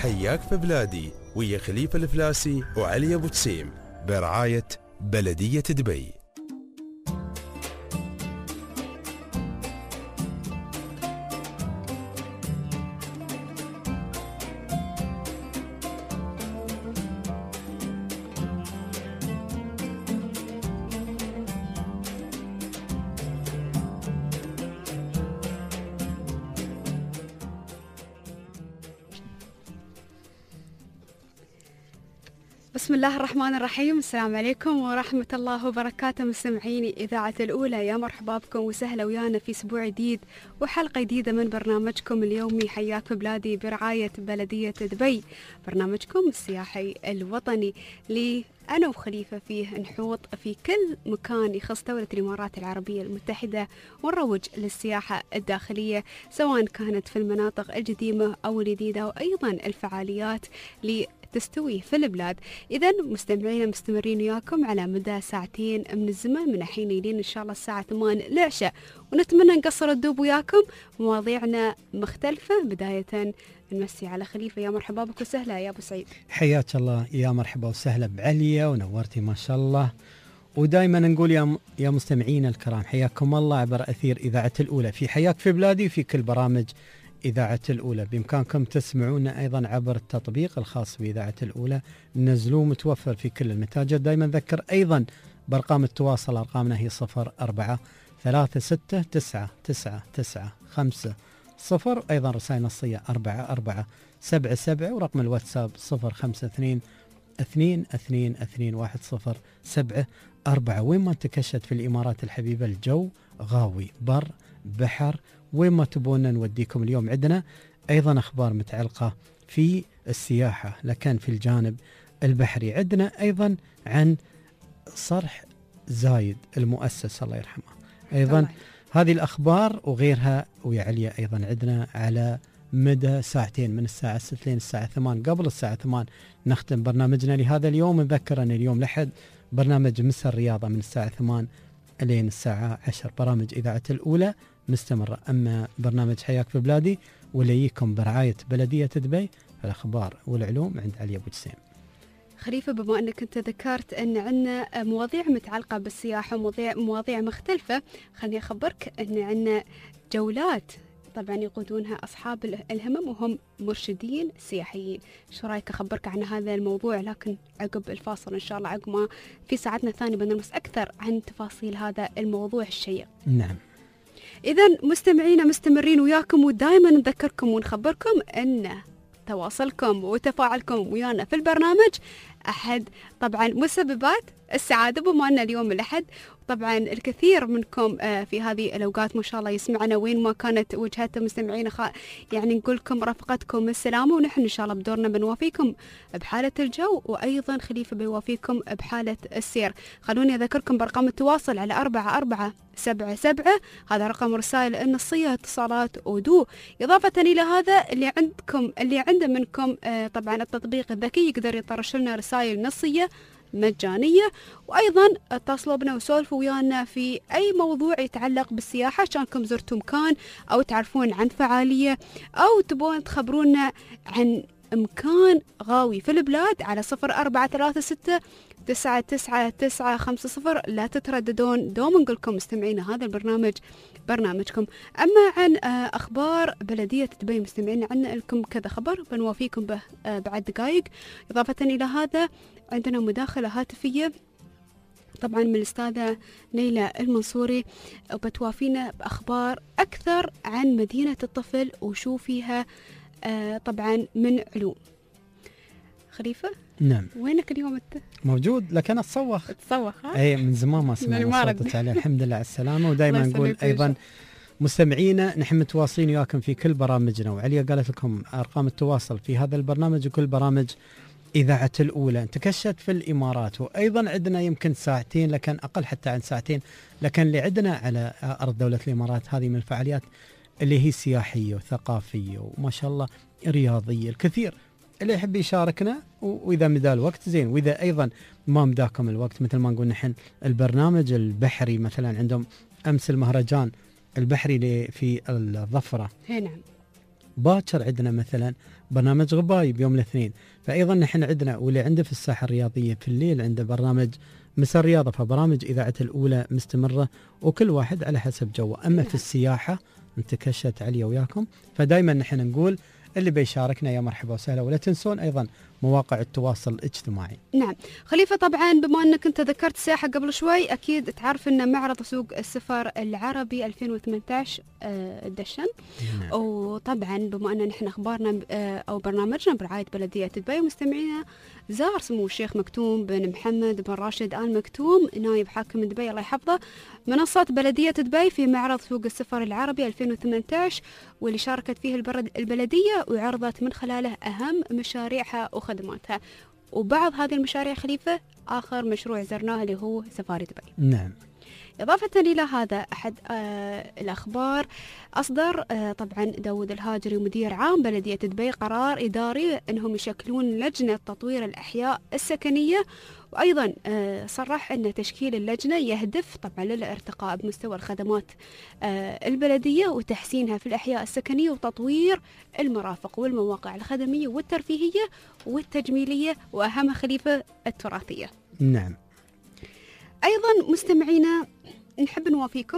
حياك في بلادي ويا خليفة الفلاسي وعلي أبو تسيم برعاية بلدية دبي. بسم الله الرحمن الرحيم. السلام عليكم ورحمة الله وبركاته مستمعيني إذاعة الأولى، يا مرحبا بكم وسهلا ويانا في أسبوع جديد وحلقة جديدة من برنامجكم اليومي حياك في بلادي برعاية بلدية دبي، برنامجكم السياحي الوطني لي أنا وخليفة فيه نحوط في كل مكان يخص دولة الإمارات العربية المتحدة ونروج للسياحة الداخلية سواء كانت في المناطق القديمة أو الجديدة، وأيضا الفعاليات تستوي في البلاد. إذا مستمعينا مستمرين وياكم على مدى ساعتين من الزمن من الحين لين إن شاء الله الساعة 8 العشاء، ونتمنى نقصر الدوب وياكم. مواضيعنا مختلفة. بداية نمسي على خليفة، يا مرحبا بك وسهلا يا أبو سعيد. حياك الله، يا مرحبا وسهلا بعليا ونورتي ما شاء الله. ودائما نقول يا مستمعين الكرام حياكم الله عبر أثير إذاعة الأولى في حياك في بلادي وفي كل برامج إذاعة الأولى. بإمكانكم تسمعونا أيضا عبر التطبيق الخاص بإذاعة الأولى، نزلوه متوفر في كل المتاجر. دائما ذكر أيضا بأرقام التواصل، أرقامنا هي 0436999500، أيضا رسائل نصية 4477، ورقم الواتساب 0552222107. وين ما تكشت في الإمارات الحبيبة الجو غاوي، بر بحر، وين ما تبونا نوديكم. اليوم عندنا أيضا أخبار متعلقة في السياحة، لكن في الجانب البحري عندنا أيضا عن صرح زايد المؤسس الله يرحمه. أيضا هذه الأخبار وغيرها ويا عليا أيضا عندنا على مدى ساعتين من الساعة 6 لين الساعة 8. قبل الساعة 8 نختم برنامجنا لهذا اليوم. نذكر أن اليوم لحد برنامج مس الرياضة من الساعة 8 لين الساعة 10. برامج إذاعة الأولى مستمرة. أما برنامج حياك في بلادي وليكم برعاية بلدية دبي، الأخبار والعلوم عند علي أبو جسيم. خليفة، بما أنك أنت ذكرت أن عندنا مواضيع متعلقة بالسياحة ومواضيع مختلفة، خليني أخبرك أن عندنا جولات طبعا يقودونها أصحاب الهمم وهم مرشدين سياحيين. شو رأيك أخبرك عن هذا الموضوع، لكن عقب الفاصل إن شاء الله، عقب ما في ساعتنا الثانية بنلمس أكثر عن تفاصيل هذا الموضوع الشيق. نعم. إذا مستمعينا مستمرين وياكم، ودائما نذكركم ونخبركم أن تواصلكم وتفاعلكم ويانا في البرنامج أحد طبعا مسببات السعادة، بما أن اليوم الأحد. طبعا الكثير منكم في هذه الأوقات ما شاء الله يسمعنا وين ما كانت وجهتهم مستمعين، يعني نقول لكم رفقتكم السلامة، ونحن إن شاء الله بدورنا بنوافيكم بحالة الجو، وأيضا خليفة بيوافيكم بحالة السير. خلوني أذكركم بأرقام التواصل على 4477، هذا رقم رسائل النصية اتصالات ودو. إضافة إلى هذا اللي عنده منكم طبعا التطبيق الذكي يقدر يطرش لنا رسائل نصية مجانية، وأيضا اتصلوا بنا وسولفوا ويانا في أي موضوع يتعلق بالسياحة، كانكم زرتوا مكان أو تعرفون عن فعالية أو تبون تخبرونا عن مكان غاوي في البلاد على 0436999950. لا تترددون، دوم نقولكم مستمعينا هذا البرنامج برنامجكم. أما عن أخبار بلدية دبي مستمعينا، عندنا لكم كذا خبر بنوافيكم به بعد دقائق. إضافة إلى هذا عندنا مداخلة هاتفية طبعا من الأستاذة نيلة المنصوري، وبتوافينا بأخبار أكثر عن مدينة الطفل وشو فيها طبعا من علوم. خليفة، نعم، وينك اليوم انت؟ موجود، لكن اتصوخ اي من زمان ما سمعنا صوتك عليه. الحمد لله على السلامه. ودائما نقول ايضا مستمعينا نحن متواصلين وياكم في كل برامجنا، وعليا قالت لكم ارقام التواصل في هذا البرنامج وكل برامج إذاعة الأولى. تكشت في الإمارات، وأيضا عندنا يمكن ساعتين، لكن أقل حتى عن ساعتين، لكن اللي عندنا على أرض دولة الإمارات هذه من الفعاليات اللي هي سياحية وثقافية وما شاء الله رياضية. الكثير اللي يحب يشاركنا، وإذا مدى الوقت زين، وإذا أيضا ما مداكم الوقت مثل ما نقول نحن البرنامج البحري مثلا عندهم أمس المهرجان البحري في الظفرة. نعم. باكر عندنا مثلا برنامج غبايب يوم الاثنين، فأيضا نحن عندنا واللي عنده في الساحة الرياضية في الليل عنده برنامج مساء الرياضة، فبرامج إذاعة الأولى مستمرة وكل واحد على حسب جوه. أما في السياحة انت كشت عليا وياكم، فدايما نحن نقول اللي بيشاركنا يا مرحبا وسهلا، ولا تنسون أيضا مواقع التواصل الاجتماعي. نعم خليفة، طبعا بما أنك أنت ذكرت السياحة قبل شوي، أكيد تعرف أن معرض سوق السفر العربي 2018 دشن. نعم. وطبعا بما أن نحن أخبارنا أو برنامجنا برعاية بلدية دبي، مستمعينا زار سمو الشيخ مكتوم بن محمد بن راشد آل مكتوم نائب حاكم دبي الله يحفظه منصة بلدية دبي في معرض سوق السفر العربي 2018، واللي شاركت فيه البلدية وعرضت من خلاله أهم مشاريعها وخدماتها. وبعض هذه المشاريع خليفة آخر مشروع زرناه اللي هو سفاري دبي. نعم. إضافة إلى هذا أحد الأخبار، أصدر طبعا داود الهاجري مدير عام بلدية دبي قرار إداري أنهم يشكلون لجنة تطوير الأحياء السكنية، وأيضا صرح أن تشكيل اللجنة يهدف طبعا للارتقاء بمستوى الخدمات البلدية وتحسينها في الأحياء السكنية وتطوير المرافق والمواقع الخدمية والترفيهية والتجميلية وأهم خليفة التراثية. نعم. أيضا مستمعينا نحب نوافيكم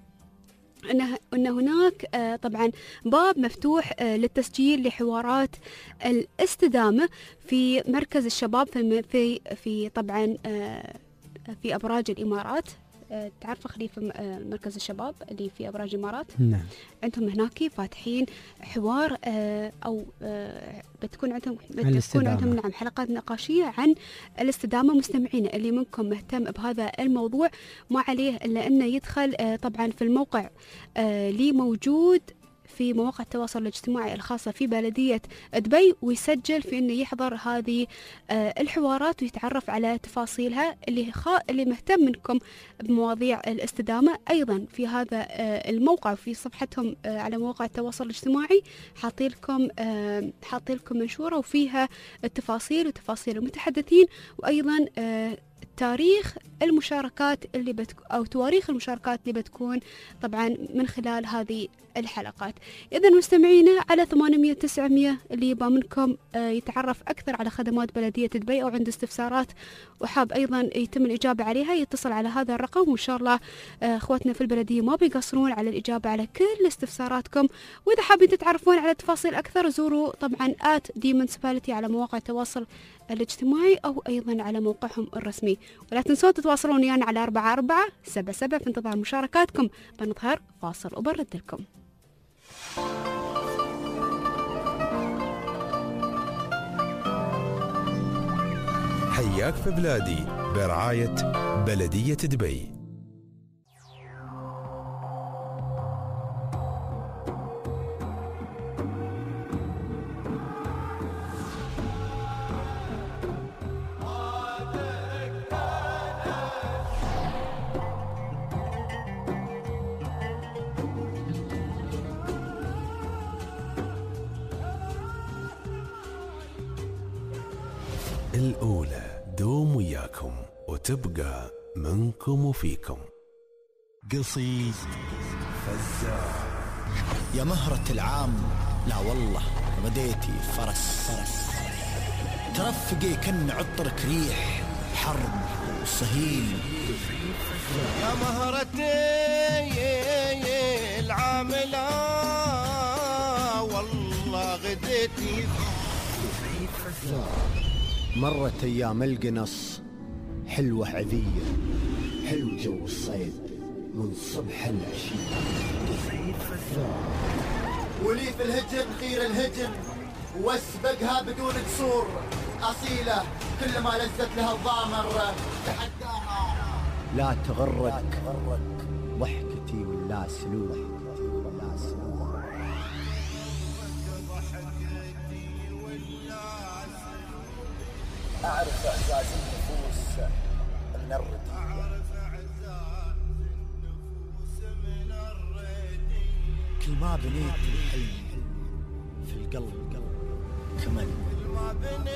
أن هناك طبعا باب مفتوح للتسجيل لحوارات الاستدامة في مركز الشباب في طبعا في أبراج الإمارات. تعرف خليفة مركز الشباب اللي في أبراج الإمارات؟ نعم. عندهم هناك فاتحين حوار أو بتكون عندهم نعم حلقات نقاشية عن الاستدامة. مستمعين اللي منكم مهتم بهذا الموضوع ما عليه إلا أنه يدخل طبعا في الموقع اللي موجود في مواقع التواصل الاجتماعي الخاصة في بلدية دبي ويسجل في أنه يحضر هذه الحوارات ويتعرف على تفاصيلها. اللي مهتم منكم بمواضيع الاستدامة أيضا في هذا الموقع وفي صفحتهم على مواقع التواصل الاجتماعي حاطين لكم منشورة وفيها التفاصيل وتفاصيل المتحدثين وأيضا تاريخ المشاركات أو تواريخ المشاركات اللي بتكون طبعا من خلال هذه الحلقات. إذا مستمعينا على 800-900 اللي يبغى منكم يتعرف أكثر على خدمات بلدية دبي أو عنده استفسارات وحاب أيضا يتم الإجابة عليها يتصل على هذا الرقم، وإن شاء الله أخواتنا في البلدية ما بيقصرون على الإجابة على كل استفساراتكم. وإذا حابين تتعرفون على تفاصيل أكثر زوروا طبعا @dmunicipality على مواقع التواصل الاجتماعي أو أيضا على موقعهم الرسمي. ولا تنسوا تتواصلون ويانا على 4477 في انتظار مشاركاتكم. بنظهر فاصل وبرد لكم. حياك في بلادي برعاية بلدية دبي. الأولى دوم وياكم وتبقى منكم وفيكم. قصيد فزار يا مهرة العام، لا والله بديتي فرس ترفقي كن عطرك ريح حرب وصهيل. يا مهرتي العاملة والله غديتي. مرت أيام القنص حلوة عذية، حلو جو الصيد من صبح العشية. ولي في الهجن خير الهجن واسبقها بدون قصور، أصيلة كل ما لزت لها الضامر تحداها. لا تغرك ضحكتي ولا سلوك، أعرف إعزاز النفوس من الردية، كل ما بنيت الحلم في القلب كمل. كل ما بنيت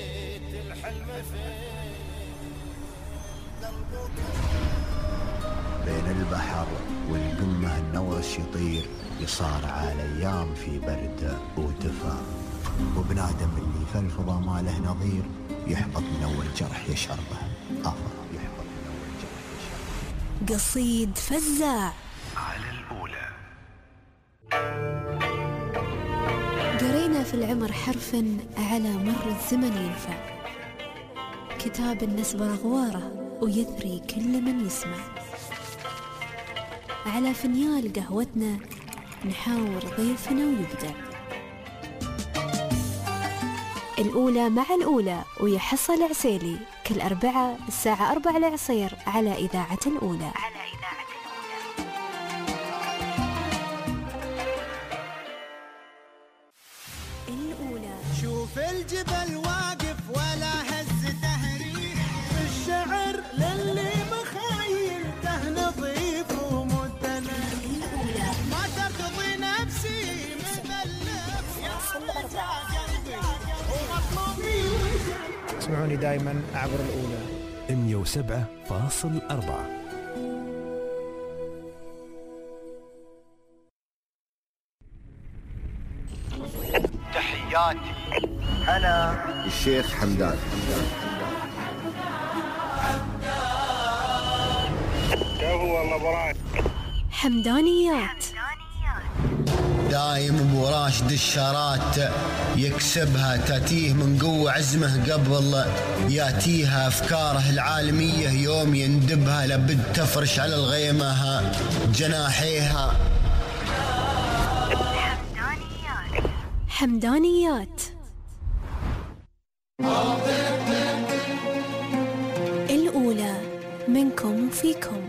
الحلم في قلبك بين البحر والقمة النورس يطير، يصارع الأيام في برد ودفا، وبنادم اللي في الفضا ما له نظير، يحبط من أول جرح يشعر به، يحبط من أول جرح يشعر به. قصيد فزاع على الأولى. قرينا في العمر حرفا على مر الزمن ينفع، كتاب النسب أغواره ويثري كل من يسمع، على فنيال قهوتنا نحاور ضيفنا ويبدع. الأولى مع الأولى ويحصل العسيلي كل أربعة الساعة 4 العصير على إذاعة الأولى. شوف الجبل واقف ولا هز تهريج، الشعر للي مخايلته نظيف ومدلل، ما ترتضي نفسي من اللف يا قلبي ومطلوبي. اسمعوني دائما عبر الأولى 107.4. تحياتي أنا الشيخ حمدان. حمدانيات دايم ابو راشد الشارات يكسبها، تاتيه من قوة عزمه قبل ياتيها، افكاره العالمية يوم يندبها، لابد تفرش على الغيمة جناحيها. حمدانيات الأولى منكم وفيكم.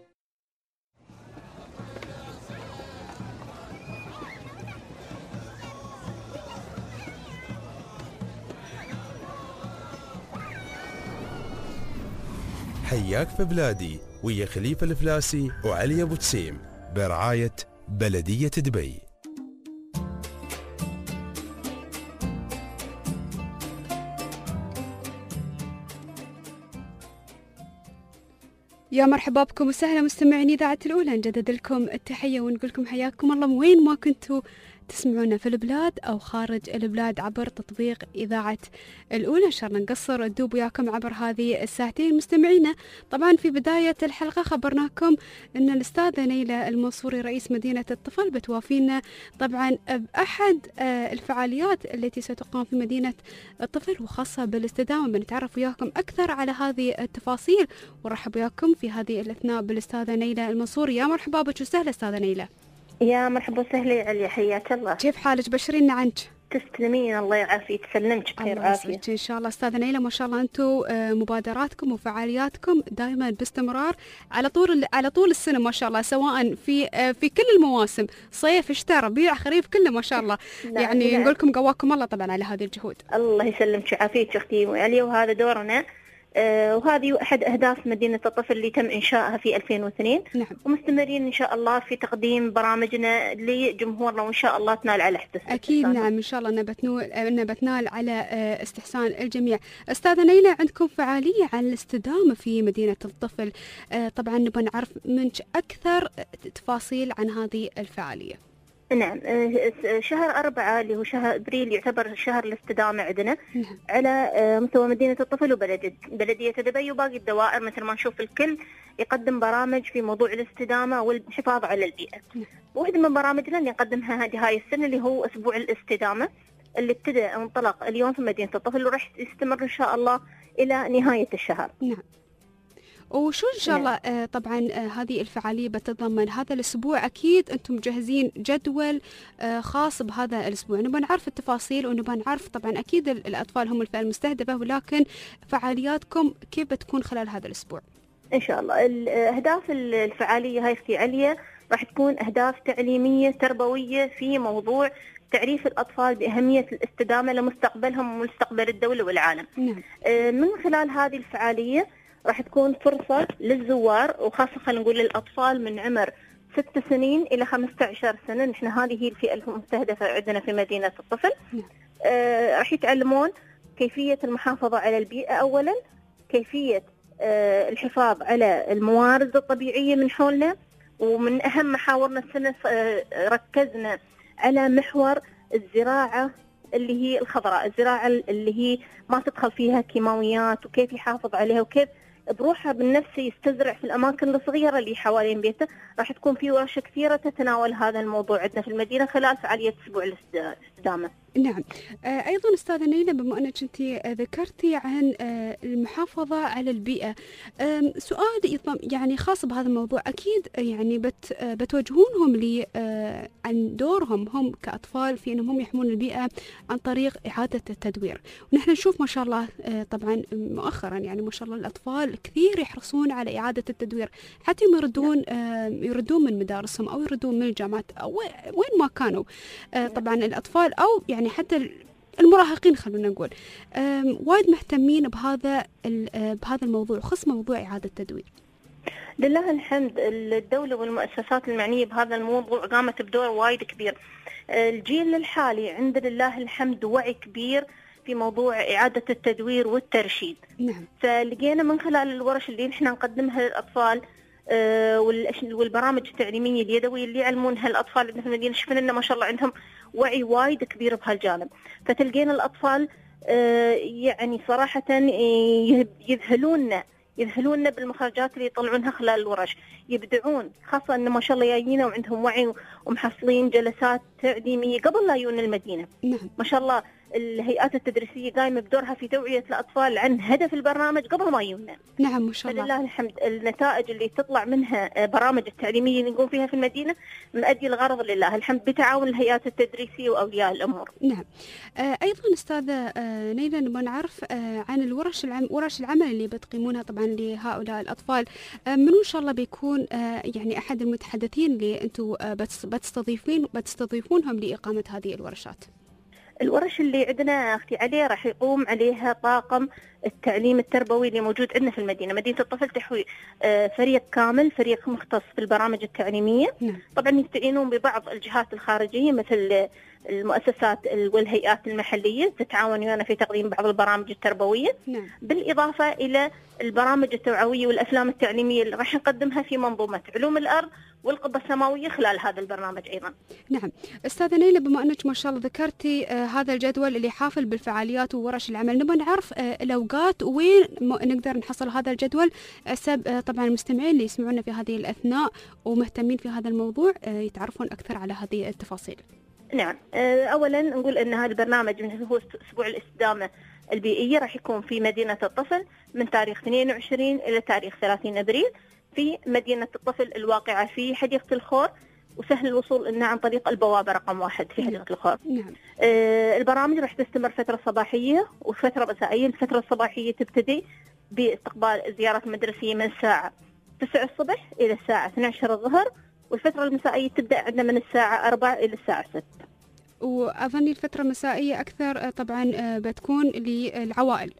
حياك في بلادي ويا خليفة الفلاسي وعلي أبو تسيم برعاية بلدية دبي. يا مرحبا بكم وسهلا مستمعين إذاعة الأولى، نجدد لكم التحية ونقول لكم حياكم الله من وين ما كنتوا تسمعونا في البلاد أو خارج البلاد عبر تطبيق إذاعة الأولى. إن شاء الله نقصر الدوب وياكم عبر هذه الساعتين مستمعينا. طبعا في بداية الحلقة خبرناكم أن الأستاذة نيلة المنصوري رئيس مدينة الطفل بتوافينا طبعا بأحد الفعاليات التي ستقام في مدينة الطفل وخاصة بالاستدامة. بنتعرف وياكم أكثر على هذه التفاصيل ونرحب وياكم في هذه الأثناء بالأستاذة نيلة المنصوري. يا مرحبا بك وسهلا أستاذة نيلة. يا مرحبا وسهلا يا علي، حياك الله. كيف حالك؟ بشرينا عنك. تسلمين، الله يعافيك، تسلمك بخير وعافية إن شاء الله. أستاذة نيلة ما شاء الله أنتم مبادراتكم وفعالياتكم دائما باستمرار على طول السنة ما شاء الله، سواء في كل المواسم، صيف شتاء ربيع خريف كله ما شاء الله. يعني نقول لكم قواكم الله طبعا على هذه الجهود. الله يسلمك ويعافيك أختي علي، وهذا دورنا. وهذه أحد أهداف مدينة الطفل اللي تم إنشائها في 2002. نعم. ومستمرين إن شاء الله في تقديم برامجنا لجمهورنا، وإن شاء الله تنال على احتساب. أكيد نعم، إن شاء الله أن بتنال على استحسان الجميع. أستاذة نيلة، عندكم فعالية عن الاستدامة في مدينة الطفل، طبعا نبغى نعرف منك أكثر تفاصيل عن هذه الفعالية. نعم، شهر 4 اللي هو شهر أبريل يعتبر شهر الاستدامة عندنا. نعم. على مستوى مدينة الطفل وبلدية دبي وباقي الدوائر، مثل ما نشوف الكل يقدم برامج في موضوع الاستدامة والحفاظ على البيئة. نعم. واحدة من برامجنا اللي نقدمها هاي السنة اللي هو أسبوع الاستدامة، اللي ابتدأ أو انطلق اليوم في مدينة الطفل وراح يستمر إن شاء الله إلى نهاية الشهر. نعم. وشو إن شاء الله طبعا هذه الفعالية بتتضمن هذا الأسبوع؟ أكيد أنتم مجهزين جدول خاص بهذا الأسبوع، نبغى نعرف التفاصيل ونبغى نعرف طبعا أكيد الأطفال هم الفئة المستهدفة، ولكن فعالياتكم كيف بتكون خلال هذا الأسبوع؟ إن شاء الله أهداف الفعالية هاي اختي عليا راح تكون أهداف تعليمية تربوية في موضوع تعريف الأطفال بأهمية الاستدامة لمستقبلهم ومستقبل الدولة والعالم. نعم. من خلال هذه الفعالية راح تكون فرصة للزوار، وخاصة خلينا نقول للأطفال من عمر 6 سنين إلى 15 سنة. نحن هذه هي الفئة المستهدفة عندنا في مدينة الطفل. راح يتعلمون كيفية المحافظة على البيئة أولا، كيفية الحفاظ على الموارد الطبيعية من حولنا. ومن أهم محاورنا السنة ركزنا على محور الزراعة اللي هي الخضراء، الزراعة اللي هي ما تدخل فيها كيماويات، وكيف يحافظ عليها وكيف بروحها بالنفس يستزرع في الأماكن الصغيرة اللي حوالين بيته. راح تكون في ورشة كثيرة تتناول هذا الموضوع عندنا في المدينة خلال فعالية أسبوع الاستدامة. نعم. أيضا أستاذة نيلة، بما أنك أنت ذكرتي عن المحافظة على البيئة، سؤال يعني خاص بهذا الموضوع، أكيد يعني بتوجهونهم عن دورهم هم كأطفال في أنهم هم يحمون البيئة عن طريق إعادة التدوير. ونحن نشوف ما شاء الله طبعا مؤخرا يعني ما شاء الله الأطفال كثير يحرصون على إعادة التدوير، حتى يردون من مدارسهم أو يردون من الجامعات أو وين ما كانوا. طبعا الأطفال أو يعني حتى المراهقين خلونا نقول وايد مهتمين بهذا الموضوع، خص موضوع إعادة التدوير. لله الحمد الدولة والمؤسسات المعنية بهذا الموضوع قامت بدور وايد كبير. الجيل الحالي عند لله الحمد وعي كبير في موضوع إعادة التدوير والترشيد. نعم. فلقينا من خلال الورش اللي نحن نقدمها للأطفال والبرامج التعليمية اليدوية اللي يعلمونها الأطفال عندنا في المدينة، شفنا إن ما شاء الله عندهم وعي وايد كبير بهالجانب. فتلقينا الأطفال يعني صراحة يذهلوننا بالمخرجات اللي يطلعونها خلال الورش، يبدعون، خاصة إن ما شاء الله جايين وعندهم وعي ومحصلين جلسات تعليمية قبل لا يجون المدينة. نعم. ما شاء الله الهيئات التدريسية قايمة بدورها في توعية الأطفال عن هدف البرنامج قبل ما يجونا. نعم ما شاء الله. فلله الحمد النتائج اللي تطلع منها برامج التعليمية اللي نقوم فيها في المدينة مؤدي الغرض لله الحمد بتعاون الهيئات التدريسية وأولياء الأمور. نعم. أيضا أستاذة نيلة نبغى نعرف عن ورش العمل اللي بتقيمونها طبعا لهؤلاء الأطفال. منو إن شاء الله بيكون يعني أحد المتحدثين اللي أنتم بتستضيفونهم لإقامة هذه الورشات؟ الورش اللي عندنا أختي علي راح يقوم عليها طاقم التعليم التربوي اللي موجود عندنا في المدينة. مدينة الطفل تحوي فريق كامل، فريق مختص في البرامج التعليمية. نعم. طبعا يستعينون ببعض الجهات الخارجية مثل المؤسسات والهيئات المحلية تتعاون ويانا في تقديم بعض البرامج التربوية. نعم. بالإضافة إلى البرامج التوعوية والأفلام التعليمية اللي راح نقدمها في منظومة علوم الأرض والقبة السماوية خلال هذا البرنامج أيضا. نعم. أستاذة نيلة، بما أنك ما شاء الله ذكرتي هذا الجدول اللي حافل بالفعاليات وورش العمل، نبغى نعرف الأوقات وين نقدر نحصل هذا الجدول. طبعا المستمعين اللي يسمعونا في هذه الأثناء ومهتمين في هذا الموضوع يتعرفون أكثر على هذه التفاصيل. نعم. أولا نقول أن هذا البرنامج من هو أسبوع الاستدامة البيئية راح يكون في مدينة الطفل من تاريخ 22 إلى تاريخ 30 أبريل في مدينة الطفل الواقعة في حديقة الخور، وسهل الوصول لنا عن طريق البوابة رقم 1 في حديقة الخور. نعم. البرامج راح تستمر فترة صباحية وفترة مسائية. الفترة الصباحية تبتدي باستقبال الزيارات المدرسية من الساعة 9 الصبح إلى الساعة 12 الظهر، والفترة المسائية تبدأ عندنا من الساعة 4 إلى الساعة 6. وأظن الفترة المسائية أكثر طبعا بتكون للعوائل.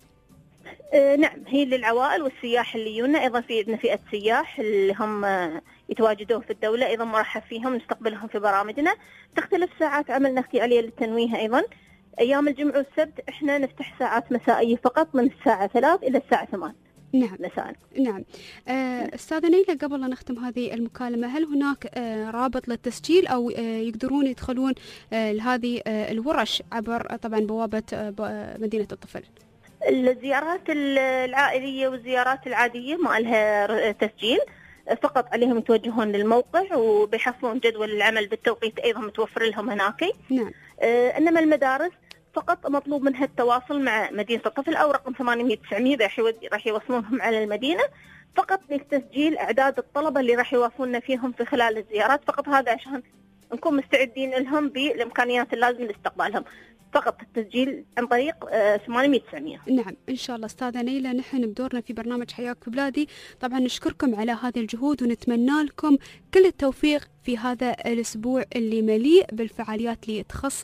نعم، هي للعوائل والسياح اللي يجونا. أيضا في عندنا فئة سياح اللي هم يتواجدون في الدولة، أيضا مرحب فيهم نستقبلهم في برامجنا. تختلف ساعات عملنا أختي عليا للتنويه. أيضا أيام الجمعة والسبت إحنا نفتح ساعات مسائية فقط من الساعة 3 إلى الساعة 8. نعم مساء. نعم. أستاذة نيلة، قبل لا نختم هذه المكالمة، هل هناك رابط للتسجيل أو يقدرون يدخلون لهذه الورش عبر طبعا بوابة مدينة الطفل؟ الزيارات العائلية والزيارات العادية ما لها تسجيل، فقط عليهم يتوجهون للموقع وبيحصلون جدول العمل بالتوقيت أيضا متوفر لهم هناك. نعم. إنما المدارس فقط مطلوب منها التواصل مع مدينة الطفل أو رقم 800-900 راح يوصلونهم على المدينة فقط لتسجيل أعداد الطلبة اللي راح يوافوننا فيهم في خلال الزيارات. فقط هذا عشان نكون مستعدين لهم بالإمكانيات اللازمة لاستقبالهم. فقط التسجيل عن طريق 800-900. نعم إن شاء الله. أستاذة نيلة، نحن بدورنا في برنامج حياك في بلادي طبعا نشكركم على هذه الجهود ونتمنى لكم كل التوفيق في هذا الأسبوع اللي مليء بالفعاليات اللي تخص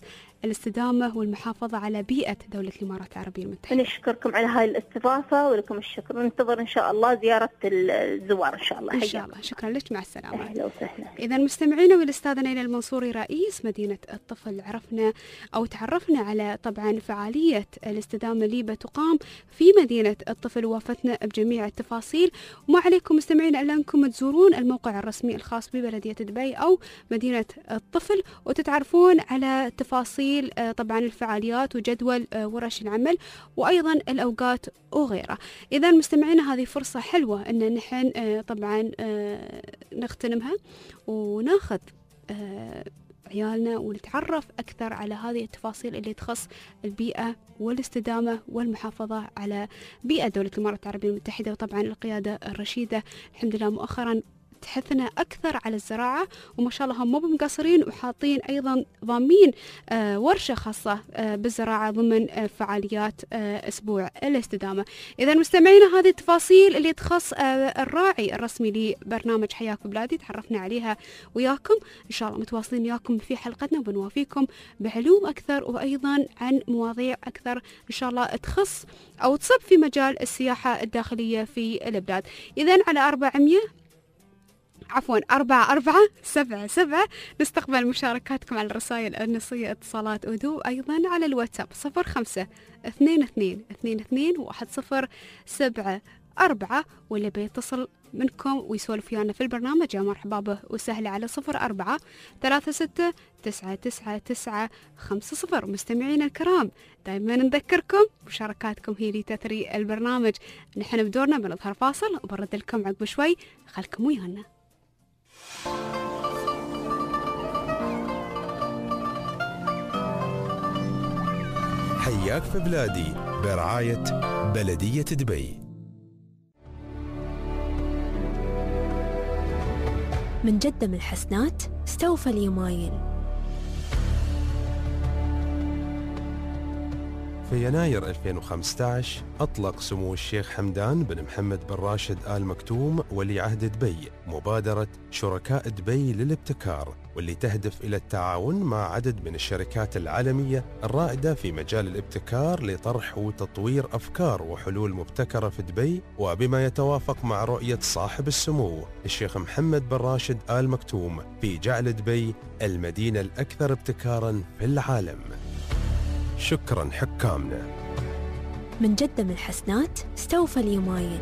الاستدامة والمحافظة على بيئة دولة الإمارات العربية المتحدة. نشكركم على هاي الاستضافة ولكم الشكر، وننتظر إن شاء الله زيارة الزوار إن شاء الله. إن شاء الله. شكرا لك، مع السلامة. أهلا وسهلا. إذا مستمعينا، والأستاذة نيلة المنصوري رئيس مدينة الطفل عرفنا أو تعرفنا على طبعا فعالية الاستدامة اللي بتقام في مدينة الطفل، ووفتنا بجميع التفاصيل. وما عليكم مستمعينا إلا أنكم تزورون الموقع الرسمي الخاص ببلدية دبي أو مدينة الطفل وتتعرفون على تفاصيل طبعا الفعاليات وجدول ورش العمل وأيضا الأوقات وغيرها. إذا مستمعينا، هذه فرصة حلوة أن نحن طبعا نغتنمها وناخذ عيالنا ونتعرف أكثر على هذه التفاصيل اللي تخص البيئة والاستدامة والمحافظة على بيئة دولة الإمارات العربية المتحدة. وطبعا القيادة الرشيدة الحمد لله مؤخرا تحثنا أكثر على الزراعة، وما شاء الله هم مو مقصرين وحاطين أيضا ضامين ورشة خاصة بالزراعة ضمن فعاليات أسبوع الاستدامة. إذا مستمعينا، هذه التفاصيل اللي تخص الراعي الرسمي لبرنامج حياك بلادي تعرفنا عليها وياكم. إن شاء الله متواصلين وياكم في حلقتنا وبنوافيكم بعلوم أكثر وأيضا عن مواضيع أكثر إن شاء الله تخص أو تصب في مجال السياحة الداخلية في البلاد. إذا على 4477 نستقبل مشاركاتكم على الرسائل النصية، اتصالات ودو، أيضا على الواتساب 05-22-22-1074. واللي بيتصل منكم ويسولف ويانا في البرنامج يا مرحبا به وسهلا على 04-36-99-950. مستمعين الكرام، دائما نذكركم مشاركاتكم هي اللي تثري البرنامج. نحن بدورنا بنظهر فاصل وبرد لكم عقب شوي، خلكم ويانا. حياك في بلادي برعاية بلدية دبي. من جدة من الحسنات استوفى اليمايل. في يناير 2015 أطلق سمو الشيخ حمدان بن محمد بن راشد آل مكتوم ولي عهد دبي مبادرة شركاء دبي للابتكار، واللي تهدف إلى التعاون مع عدد من الشركات العالمية الرائدة في مجال الابتكار لطرح وتطوير أفكار وحلول مبتكرة في دبي، وبما يتوافق مع رؤية صاحب السمو الشيخ محمد بن راشد آل مكتوم في جعل دبي المدينة الأكثر ابتكاراً في العالم. شكراً حكامنا. من جدة من الحسنات استوفى اليمايل.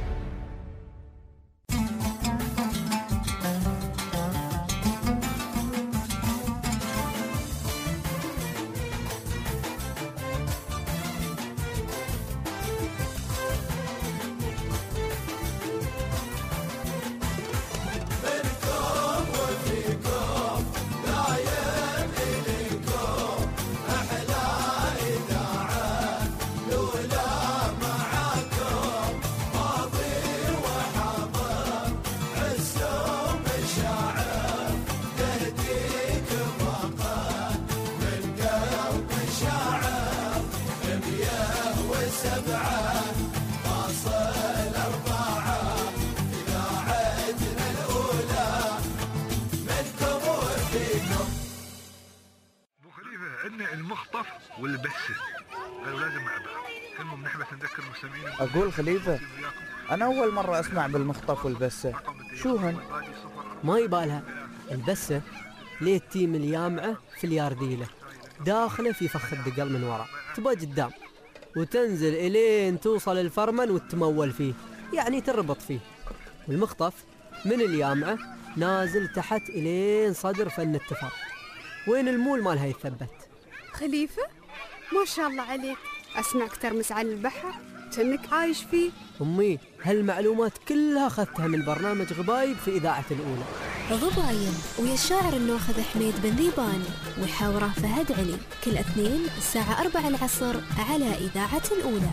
المخطف والبسة قالوا لازم مع بعض. المهم نحن نذكر المستمعين. أقول خليفة، أنا أول مرة أسمع بالمخطف والبسة، شو هن؟ ما يبالها. البسة ليه التيم اليامعة في اليارديلة، داخله في فخ الدقل من وراء، تبقى قدام وتنزل إلين توصل الفرمن وتمول فيه، يعني تربط فيه. والمخطف من اليامعة نازل تحت إلين صدر فن التفاق، وين المول مالها يثبت. خليفة ما شاء الله عليك، أسمعك ترمس على البحر كأنك عايش فيه. أمي هالمعلومات كلها أخذتها من برنامج غبايب في إذاعة الأولى. غبايب ويا الشاعر النوخذ حميد بن ذيبان وحاوره فهد علي، كل اثنين الساعة 4 العصر على إذاعة الأولى.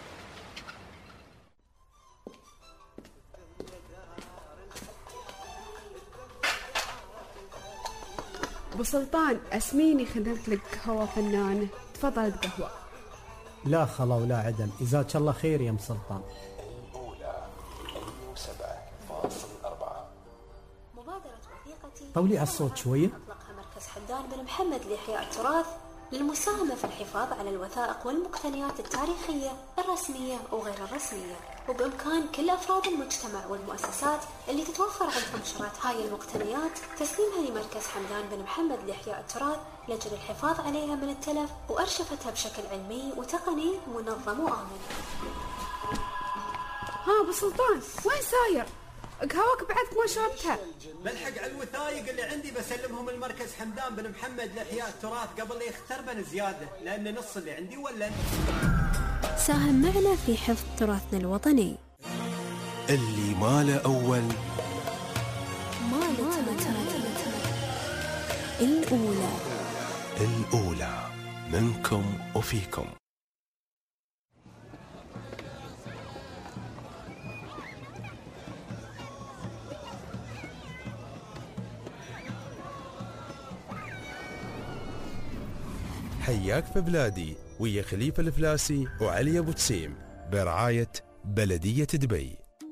أبو سلطان، أسميني خدمت لك قهوة فنانة، تفضل بقهوة. لا خلا ولا عدم، جزاك الله خير يا ام سلطان. أولى 7.4. مبادرة وثيقتي طولي على الصوت شوية. أطلقها مركز حمدان بن محمد لإحياء التراث للمساهمة في الحفاظ على الوثائق والمقتنيات التاريخية الرسمية وغير الرسمية. وبإمكان كل أفراد المجتمع والمؤسسات اللي تتوفر عندهم شرائط هاي المقتنيات تسليمها لمركز حمدان بن محمد لإحياء التراث لأجل الحفاظ عليها من التلف وأرشفتها بشكل علمي وتقني منظم وآمن. ها أبو سلطان وين ساير؟ قهوك بعدك ما شربتها. بلحق على الوثائق اللي عندي بسلمهم المركز حمدان بن محمد لإحياء التراث قبل لا يختربن زيادة، لأن نص اللي عندي ولا. ساهم معنا في حفظ تراثنا الوطني. اللي ما له أول ما الأولى الأولى منكم وفيكم. حياك في بلادي ويا خليفة الفلاسي وعلي أبو تسيم برعاية بلدية دبي.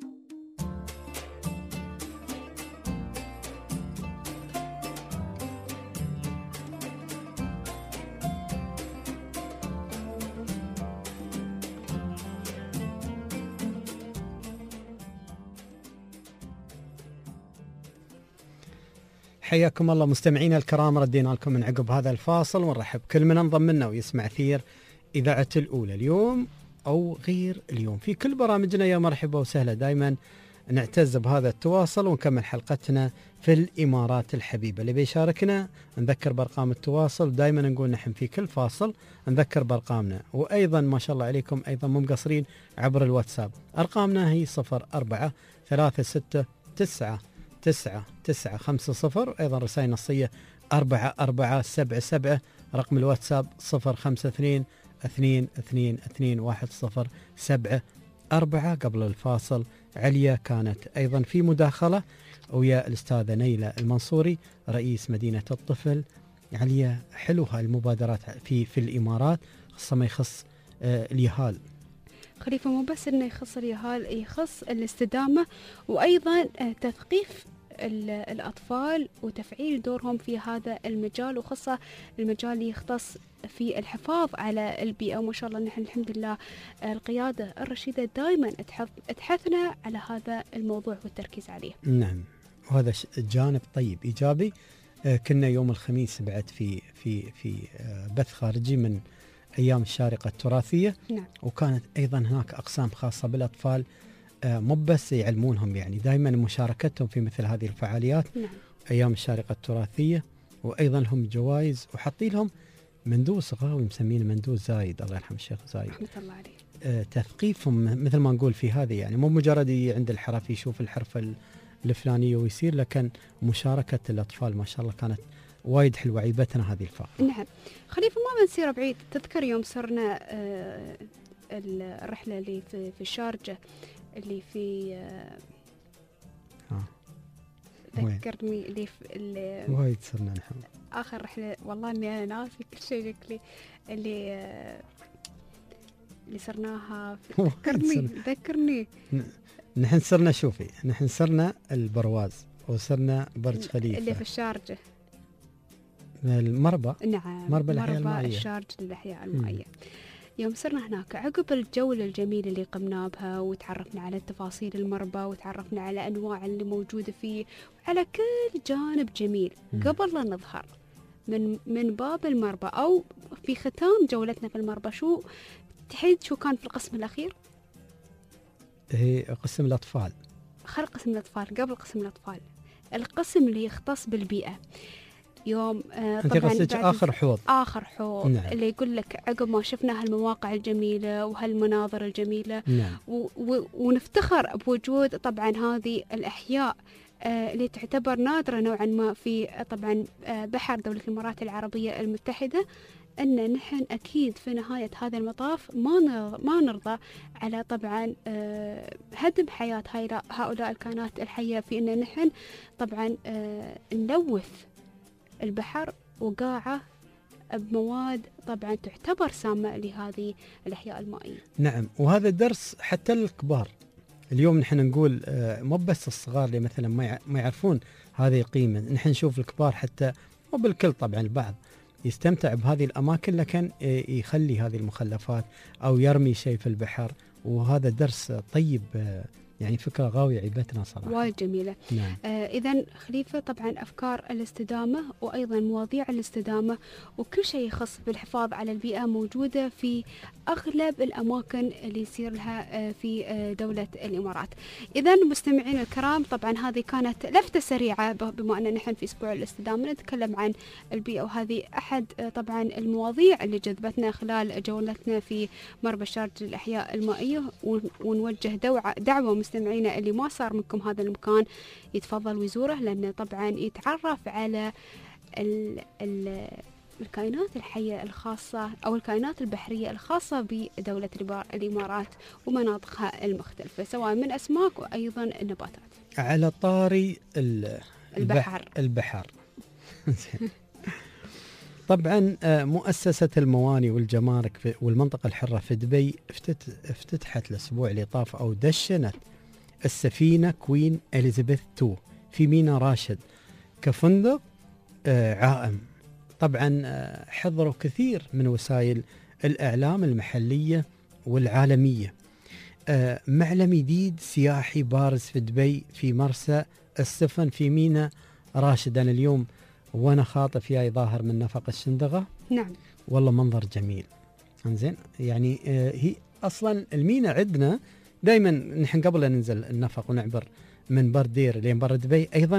حياكم الله مستمعينا الكرام، ردينا لكم من عقب هذا الفاصل ونرحب كل من انضم لنا ويسمع أثير إذاعة الأولى اليوم أو غير اليوم في كل برامجنا. يا مرحبا وسهلا، دائما نعتز بهذا التواصل ونكمل حلقتنا في الإمارات الحبيبة. اللي بيشاركنا نذكر بأرقام التواصل، دائما نقول نحن في كل فاصل نذكر بأرقامنا، وأيضا ما شاء الله عليكم أيضا مو مقصرين عبر الواتساب. أرقامنا هي 0436999950، أيضا رسائل نصية 4477، رقم الواتساب 0522221074. قبل الفاصل عليا كانت أيضا في مداخلة ويا الأستاذة نيلة المنصوري رئيس مدينة الطفل. عليا حلو هاي المبادرات في الإمارات، خاصة ما يخص اليهال. خليفة مو بس انه يخص اليهال، يخص الاستدامة وايضا تثقيف الأطفال وتفعيل دورهم في هذا المجال، وخاصة المجال اللي يختص في الحفاظ على البيئة. وما شاء الله نحن الحمد لله القيادة الرشيدة دائما تحثنا على هذا الموضوع والتركيز عليه. نعم، وهذا جانب طيب إيجابي. كنا يوم الخميس بعد في بث خارجي من أيام الشارقة التراثية. نعم. وكانت أيضا هناك أقسام خاصة بالأطفال، مو بس يعلمونهم، يعني دائما مشاركتهم في مثل هذه الفعاليات. نعم. أيام الشارقة التراثية، وأيضا لهم جوائز وحاطين لهم مندوز غاوي مسمينه مندوز زايد، الله يرحم الشيخ زايد رحمة الله عليه. تثقيفهم مثل ما نقول في هذه، يعني مو مجرد عند الحرف يشوف الحرفة الفلانية ويصير، لكن مشاركة الأطفال ما شاء الله كانت وايد حلوة، عيبتنا هذه الفقرة. نعم خليفة، ما بنسير بعيد. تذكر يوم صرنا الرحلة اللي في الشارجة اللي في ذكرني اللي وايد صرنا نحن آخر رحلة، والله إني أنا ناسي كل شيء شكلي اللي صرناها. ذكرني نحن صرنا، شوفي نحن صرنا البرواز وصرنا برج خليفة اللي في الشارجة، المربى. نعم، مربى الأحياء المائية، الشارجة للأحياء المائية. يوم صرنا هناك عقب الجولة الجميلة اللي قمنا بها وتعرفنا على تفاصيل المربى وتعرفنا على أنواع اللي موجودة فيه وعلى كل جانب جميل، قبل لا نظهر من باب المربى أو في ختام جولتنا في المربى، شو تحيد شو كان في القسم الأخير؟ هي قسم الأطفال. خل قسم الأطفال، قبل قسم الأطفال القسم اللي يختص بالبيئة. يوم أنت قصدك آخر حوض. نعم. اللي يقول لك عقب ما شفنا هالمواقع الجميلة وهالمناظر الجميلة. نعم. ونفتخر بوجود طبعا هذه الأحياء اللي تعتبر نادرة نوعا ما في طبعا بحر دولة الإمارات العربية المتحدة، أن نحن أكيد في نهاية هذا المطاف ما نرضى على طبعا هدم حياة هؤلاء الكائنات الحية، في أن نحن طبعا نلوث البحر وقاعة بمواد طبعا تعتبر سامة لهذه الأحياء المائية. نعم، وهذا درس حتى للكبار. اليوم نحن نقول مو بس الصغار اللي مثلا ما يعرفون هذه القيمة، نحن نشوف الكبار حتى مو بالكل طبعا البعض يستمتع بهذه الأماكن، لكن يخلي هذه المخلفات أو يرمي شيء في البحر. وهذا درس طيب، يعني فكرة غاوية عيبتنا صراحة، وايد جميلة. نعم. إذن خليفة، طبعا أفكار الاستدامة وأيضا مواضيع الاستدامة وكل شيء يخص بالحفاظ على البيئة موجودة في أغلب الأماكن اللي يصير لها في دولة الإمارات. إذن مستمعين الكرام، طبعا هذه كانت لفتة سريعة بما أننا نحن في أسبوع الاستدامة نتكلم عن البيئة، وهذه أحد طبعا المواضيع اللي جذبتنا خلال جولتنا في مربى شارجة الأحياء المائية. ونوجه دعوة مستمعينا اللي ما صار منكم هذا المكان يتفضل ويزوره، لأنه طبعا يتعرف على الكائنات الحية الخاصة أو الكائنات البحرية الخاصة بدولة الإمارات ومناطقها المختلفة، سواء من أسماك وأيضا النباتات. على طاري البحر. طبعا مؤسسة المواني والجمارك والمنطقة الحرة في دبي افتتحت الأسبوع اللي طاف أو دشنت السفينة كوين إليزابيث 2 في ميناء راشد كفندق عائم. طبعا حضروا كثير من وسائل الإعلام المحلية والعالمية. معلم جديد سياحي بارز في دبي في مرسى السفن في ميناء راشد. أنا اليوم وانا خاطف جاي ظاهر من نفق الشندقة. نعم. والله منظر جميل. انزين، يعني هي اصلا الميناء عندنا دائما نحن قبل أن ننزل النفق ونعبر من بر دير لين بر دبي ايضا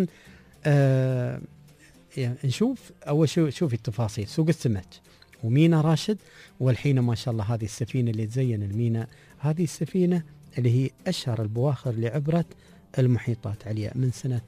يعني نشوف اول شوفي التفاصيل، سوق السمك وميناء راشد. والحين ما شاء الله هذه السفينة اللي تزين الميناء، هذه السفينة اللي هي اشهر البواخر اللي عبرت المحيطات عليا من سنة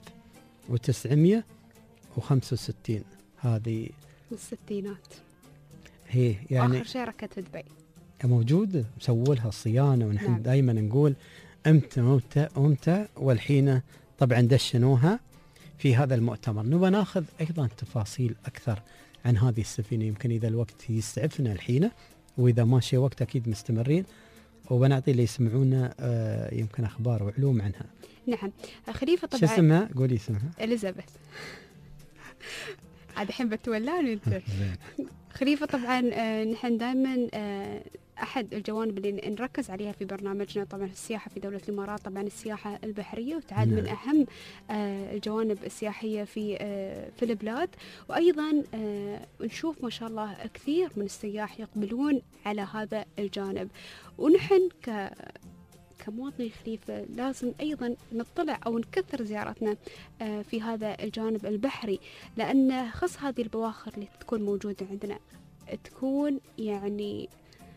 1965. هذه الستينات هي يعني آخر شيء ركت في دبي موجود، مسووا لها صيانة. ونحن نعم. دائما نقول امتى والحين طبعا دشنوها في هذا المؤتمر. نبغى ناخذ أيضا تفاصيل أكثر عن هذه السفينة، يمكن إذا الوقت يسعفنا الحين، وإذا ماشي وقت أكيد مستمرين، وبنعطي اللي يسمعونا يمكن أخبار وعلوم عنها. نعم. خليفة طبعا شو اسمها؟ قولي اسمها. إليزابيث. عاد الحين بتولاني انت. خليفة طبعا نحن دائما احد الجوانب اللي نركز عليها في برنامجنا طبعا السياحة في دولة الامارات، طبعا السياحة البحرية، وتعد من اهم الجوانب السياحية في البلاد. وايضا نشوف ما شاء الله كثير من السياح يقبلون على هذا الجانب، ونحن كمواطنين خليفة لازم أيضا نطلع أو نكثر زيارتنا في هذا الجانب البحري، لأن خص هذه البواخر اللي تكون موجودة عندنا تكون يعني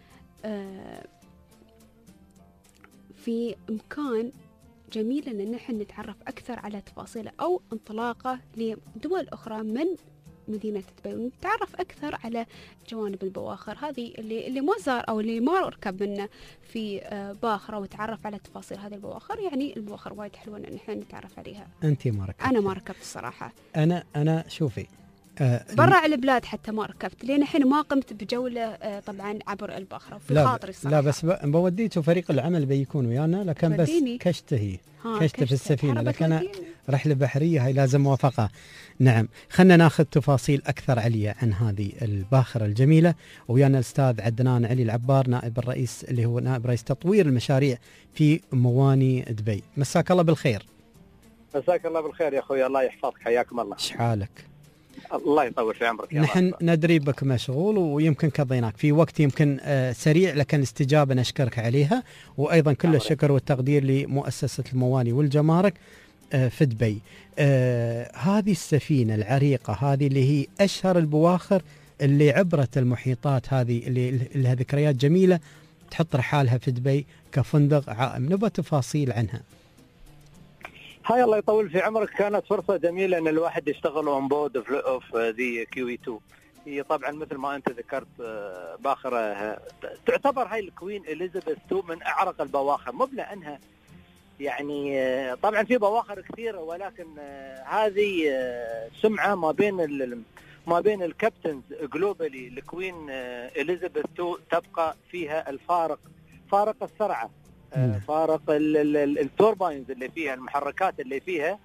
في مكان جميل أن نحن نتعرف أكثر على تفاصيله، أو انطلاقة لدول أخرى من مدينة دبي ونتعرف أكثر على جوانب البواخر هذه اللي ما زار أو اللي ما ركب منا في باخرة وتعرف على تفاصيل هذه البواخر. يعني البواخر وايد حلوة إن نحن نتعرف عليها. أنت ما ركبت؟ أنا ما ركبت الصراحة. أنا شوفي برا البلاد حتى ما ركبت، لين الحين ما قمت بجولة طبعا عبر الباخرة في خاطري الصراحة. لا بس بوديته فريق العمل بيكون ويانا، لكن بس كشته في السفينة، لكن رحلة بحرية هاي لازم موافقة. نعم، خلنا ناخذ تفاصيل أكثر عليا عن هذه الباخرة الجميلة. ويانا الأستاذ عدنان علي العبار نائب الرئيس اللي هو نائب رئيس تطوير المشاريع في مواني دبي. مساك الله بالخير. مساك الله بالخير يا أخوي، الله يحفظك، حياكم الله. شحالك؟ الله يطول في عمرك. نحن ندري بك مشغول ويمكن قضيناك في وقت يمكن سريع، لكن الاستجابة نشكرك عليها، وأيضا كل الشكر والتقدير لمؤسسة المواني والجمارك في دبي. هذه السفينة العريقة هذه اللي هي أشهر البواخر اللي عبرت المحيطات، هذه اللي لها ذكريات جميلة، تحط رحالها في دبي كفندق عائم. نبغى تفاصيل عنها. هاي الله يطول في عمرك، كانت فرصة جميلة أن الواحد يشتغل اون بورد اوف ذي كيوي 2. هي طبعا مثل ما أنت ذكرت باخرة، تعتبر هاي الكوين إليزابيث 2 من أعرق البواخر، مو لأنها يعني طبعا في بواخر كثيرة، ولكن هذه سمعة ما بين الكابتنز جلوبالي. الكوين إليزابيث 2 تبقى فيها فارق السرعة، فارق التورباينز اللي فيها، المحركات اللي فيها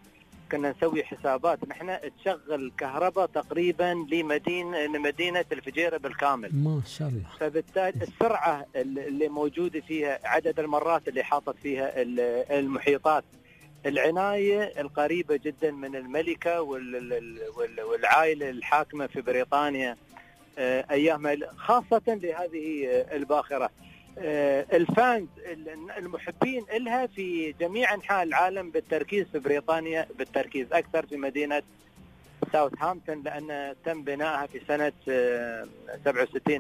كنا نسوي حسابات نحن تشغل كهرباء تقريبا لمدينة الفجيرة بالكامل. ما شاء الله. فبالتالي السرعة اللي موجودة فيها، عدد المرات اللي حاطت فيها المحيطات، العناية القريبة جدا من الملكة والعائلة الحاكمة في بريطانيا أيامها، خاصة لهذه الباخرة. الفانز المحبين إلها في جميع أنحاء العالم، بالتركيز في بريطانيا، بالتركيز أكثر في مدينة ساوثهامبتون، لأن تم بنائها في سنة 66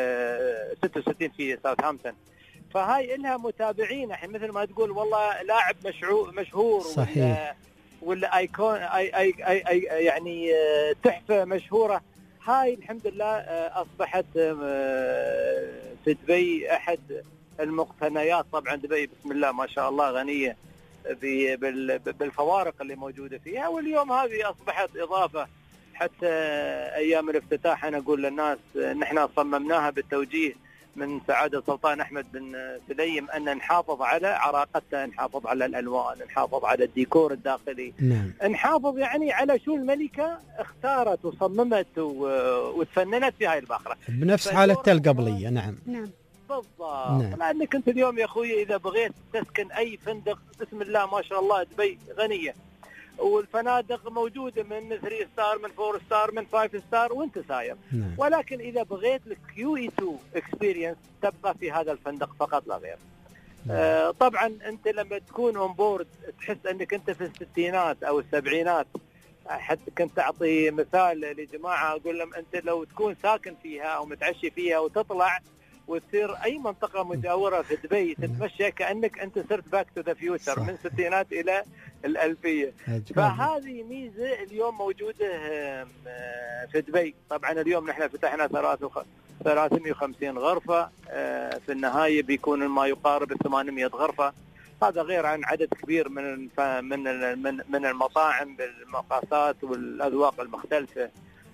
في ساوثهامبتون. فهاي إلها متابعين، مثل ما تقول والله لاعب مشهور، صحيح. ولا ايكون يعني تحفة مشهورة. هاي الحمد لله أصبحت في دبي أحد المقتنيات. طبعا دبي بسم الله ما شاء الله غنية بالفوارق اللي موجودة فيها، واليوم هذه أصبحت إضافة. حتى أيام الافتتاح أنا أقول للناس نحن صممناها بالتوجيه من سعادة سلطان أحمد بن سليم أن نحافظ على عراقتها، نحافظ على الألوان، نحافظ على الديكور الداخلي، نعم. نحافظ يعني على شو الملكة اختارت وصممت وتفننت في هاي الباخرة بنفس حالتها القبلية. نعم بالضبط. نعم. لأنك أنت اليوم يا أخوي إذا بغيت تسكن أي فندق بسم الله ما شاء الله دبي غنية، والفنادق موجودة من 3 ستار، من 4 ستار، من 5 ستار وانت ساير. نعم. ولكن إذا بغيت لك QE2 experience تبقى في هذا الفندق فقط لا غير. طبعا أنت لما تكون اون بورد تحس أنك أنت في الستينات أو السبعينات. حتى كنت أعطي مثال لجماعة أقول لهم أنت لو تكون ساكن فيها أو متعشي فيها وتطلع وتصير أي منطقة مجاورة في دبي تتمشى كأنك أنت صرت باك تو ذا فيوتشر من الستينات إلى الألفية. فهذه ميزة اليوم موجودة في دبي. طبعا اليوم نحن فتحنا 350 غرفة، في النهاية بيكون ما يقارب 800 غرفة. هذا غير عن عدد كبير من المطاعم بالمقاسات والأذواق المختلفة.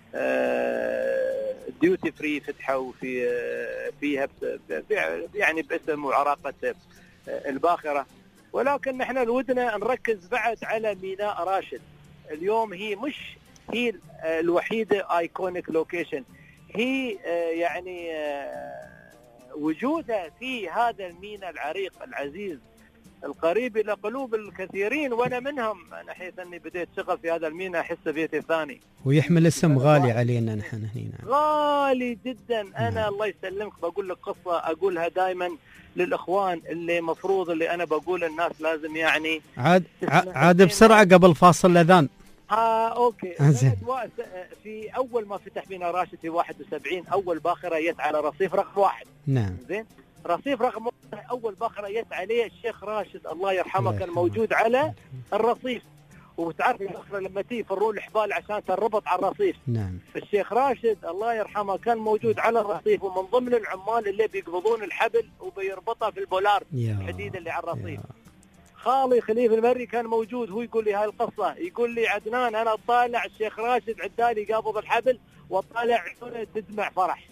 ديوتي فري فتحوا فيها يعني باسم وعراقة الباخرة. ولكن نحن الودنا نركز بعد على ميناء راشد. اليوم هي مش هي الوحيدة ايكونيك لوكيشن، هي يعني وجودها في هذا الميناء العريق العزيز القريب إلى قلوب الكثيرين، وأنا منهم. أنا حيث أني بديت شغل في هذا الميناء أحس بيتي الثاني، ويحمل اسم غالي علينا نحن هنا، غالي جدا. أنا الله يسلمك بقول لك قصة أقولها دائما للإخوان اللي مفروض اللي أنا بقول الناس لازم يعني عاد بسرعة قبل فاصل الأذان. أوكي. في أول ما فتح بنا راشد في 71 أول باخرة يت على رصيف رقم 1. نعم. زين. رصيف رقم 1 أول باخرة يت عليه الشيخ راشد الله يرحمه كان موجود على الرصيف. وتعرف الباخرة لما تيجي فروا الحبال عشان تربط على الرصيف. نعم. الشيخ راشد الله يرحمه كان موجود على الرصيف، ومن ضمن العمال اللي بيقبضون الحبل وبيربطها في البولار الحديد اللي على الرصيف. خالي خليفة المري كان موجود، هو يقول لي هاي القصة، يقول لي عدنان أنا طالع الشيخ راشد عدالي قابض الحبل وطالع عيونه تدمع فرح.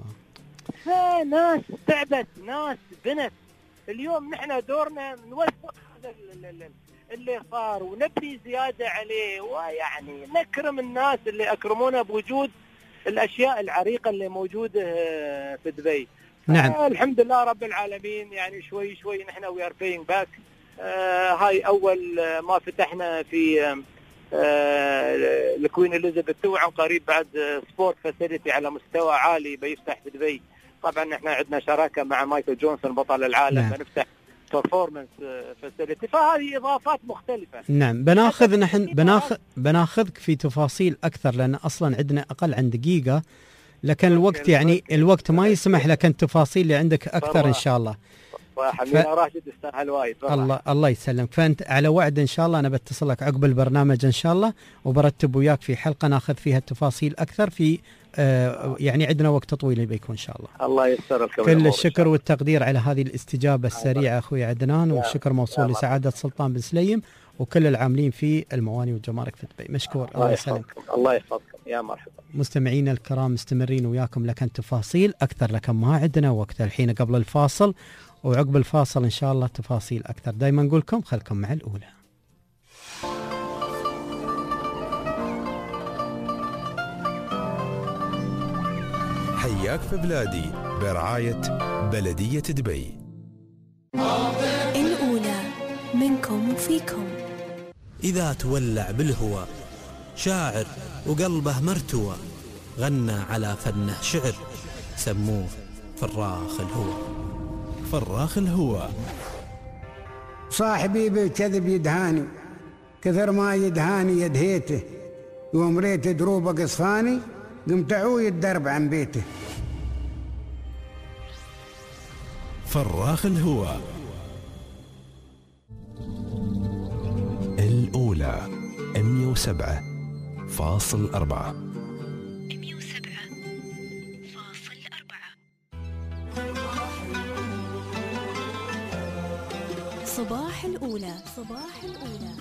فناس تعبت، ناس بنت. اليوم نحن دورنا نوثق هذا اللي صار ونبني زيادة عليه، ويعني نكرم الناس اللي أكرمونا بوجود الأشياء العريقة اللي موجودة في دبي. نعم. الحمد لله رب العالمين. يعني شوي شوي نحن we are paying back. هاي أول ما فتحنا في الكوين إليزابيث 2 عن قريب بعد سبورت فاسيلتي على مستوى عالي بيفتح في دبي. طبعا احنا عندنا شراكة مع مايكل جونسون بطل العالم. نعم. بنفتح performance facility. فهذه إضافات مختلفة. نعم. بناخذك في تفاصيل أكثر لأن أصلا عندنا أقل عن دقيقة، لكن الوقت يعني الوقت ما يسمح لك التفاصيل اللي عندك أكثر إن شاء الله. راشد يستاهل وايد. الله يسلمك. فأنت على وعد إن شاء الله أنا بتصل لك عقب البرنامج إن شاء الله، وبرتب وياك في حلقة ناخذ فيها التفاصيل أكثر في يعني عندنا وقت طويل بيكون إن شاء الله. الله يسر كل الشكر والتقدير على هذه الاستجابة السريعة أخوي عدنان، والشكر موصول لسعادة سلطان بن سليم وكل العاملين في المواني والجمارك في دبي. مشكور. الله يسلمك. الله يحفظكم. يا مرحبا. مستمعينا الكرام مستمرين وياكم، لكن تفاصيل أكثر، لكن ما عندنا وقت الحين قبل الفاصل، وعقب الفاصل إن شاء الله تفاصيل أكثر. دايما نقولكم خلكم مع الأولى. وياك في بلادي برعاية بلدية دبي. الأولى منكم وفيكم. إذا تولع بالهوى شاعر وقلبه مرتوى، غنى على فنه شعر، سموه فراخ الهوى. فراخ الهوى. صاحبي بالكذب يدهاني، كثر ما يدهاني يدهيته، يوم ريت دروبه قصفاني قمت عوي الدرب عن بيته. فراخ الهوى. الأولى 107.4. صباح الأولى. صباح الأولى.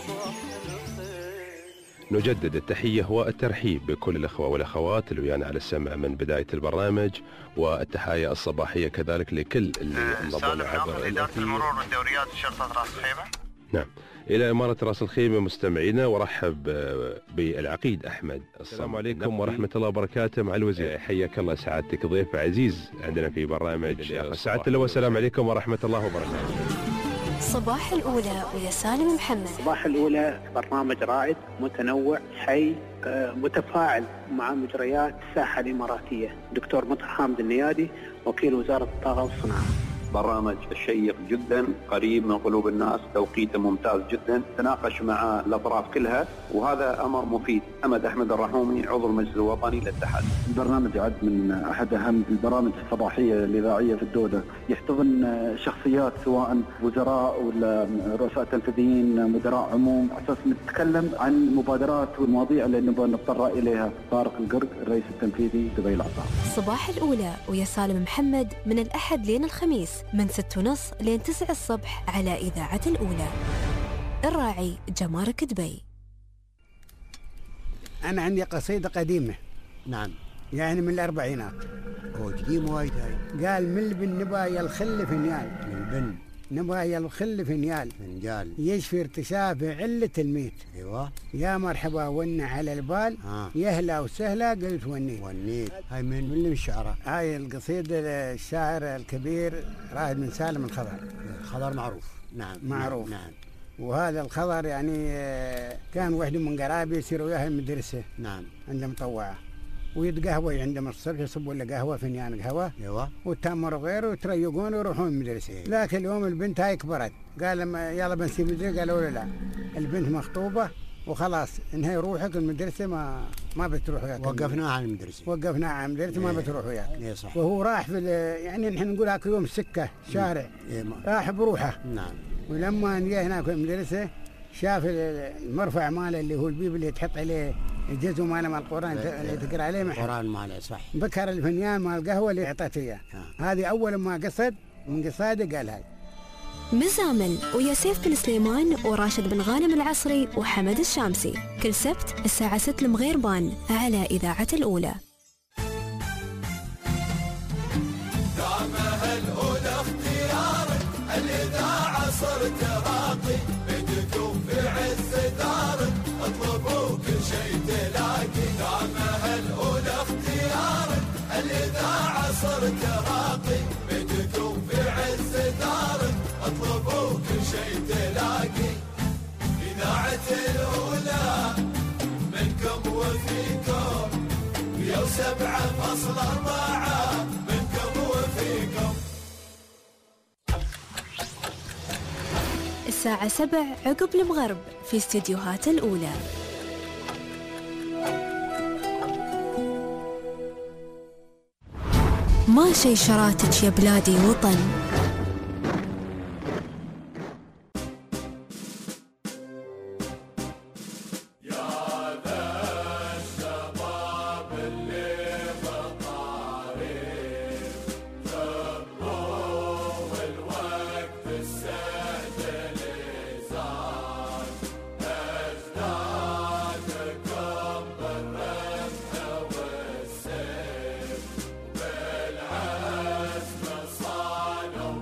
نجدد التحية والترحيب بكل الأخوة والأخوات اللي ويانا على السمع من بداية البرنامج، والتحايا الصباحية كذلك لكل اللي انضموا عبر إدارة المرور والدوريات شرطة راس الخيمة. نعم، إلى إمارة راس الخيمة مستمعينا، ورحب بالعقيد أحمد. السلام عليكم ورحمة الله وبركاته مع الوزير. حياك الله سعادتك، ضيف عزيز عندنا في برنامج سعادة اللواء. السلام عليكم ورحمة الله وبركاته. صباح الأولى ويا سالم محمد. صباح الأولى برنامج رائد متنوع حي متفاعل مع مجريات الساحة الإماراتية. دكتور مطهر حامد النيادي، وكيل وزارة الطاقة والصناعة. برنامج شيق جدا، قريب من قلوب الناس، توقيته ممتاز جدا، تناقش مع الأطراف كلها، وهذا أمر مفيد. أحمد الرحومي، عضو المجلس الوطني للاتحاد. البرنامج يعد من أحد أهم البرامج الصباحية الإذاعية في الدولة، يحتضن شخصيات سواء وزراء ولا رؤساء تنفيذيين، مدراء عموم، أساس نتكلم عن المبادرات والمواضيع اللي نبغى نتطرق إليها. طارق القرق، الرئيس التنفيذي دبي العطار. صباح الأولى ويا سالم محمد من الأحد لين الخميس من 6:30 لين 9 الصبح على إذاعة الأولى. الراعي جمارك دبي. أنا عندي قصيدة قديمة. نعم. يعني من الأربعينات. قديم وايد هاي. قال من البن نبايا الخل فنيال. من البن نبايا الخل فنيال. فنجال. يشفي ارتشاف علة الميت. ايوه. يا مرحبا ون على البال. يهلا وسهلا قلت ونيت. هاي من الشعراء. هاي القصيدة الشاعر الكبير رائد بن سالم الخضر. الخضر معروف. نعم. معروف. نعم. وهذا الخضر يعني كان واحد من قرابي يصير وياها المدرسة. نعم. عنده مطوعة ويتقهوى عندهم الصبح، يصبوا له قهوة فنيان قهوة. ايوه. وتمر وغيره وتريقون ويروحون المدرسة. لكن اليوم البنت هاي كبرت، قال لما يلا بنسيب المدرسة، قالوا لا البنت مخطوبة وخلاص انهي روحك المدرسة، ما بتروح وياك. وقفناها عن المدرسة. وقفناها عن المدرسة. ما بتروح وياك. ايه صح. وهو راح في يعني نحن نقول هاك يوم سكة شارع. راح بروحه. نعم. ولما جاء هناك في المدرسة شاف المرفع ماله اللي هو البيب اللي تحط عليه الجزء ماله مال القرآن اللي تقرأ عليه القرآن ماله صح. بكر الفنيان مال القهوة اللي اعطته اياه. هذه أول ما قصد من قصاده قال هاي. مزامل ويا سيف بن سليمان وراشد بن غانم العصري وحمد الشامسي، كل سبت الساعة 6 المغيربان على إذاعة الأولى. دعمها الأولى اختيارك، الإذاعة صرت راقي، بدكم في عز دارك، اطلبوا كل شيء تلاقي. دعمها الأولى اختيارك، الإذاعة صرت راقي، بدكم في عز دارك، اطلبوا كل شيء تلاقي. إذاعة الأولى منكم وفيكم، 107.4 منكم وفيكم. الساعة 7 عقب المغرب في استديوهات الأولى. ما شي شراتك يا بلادي وطن. بالعزم صانوا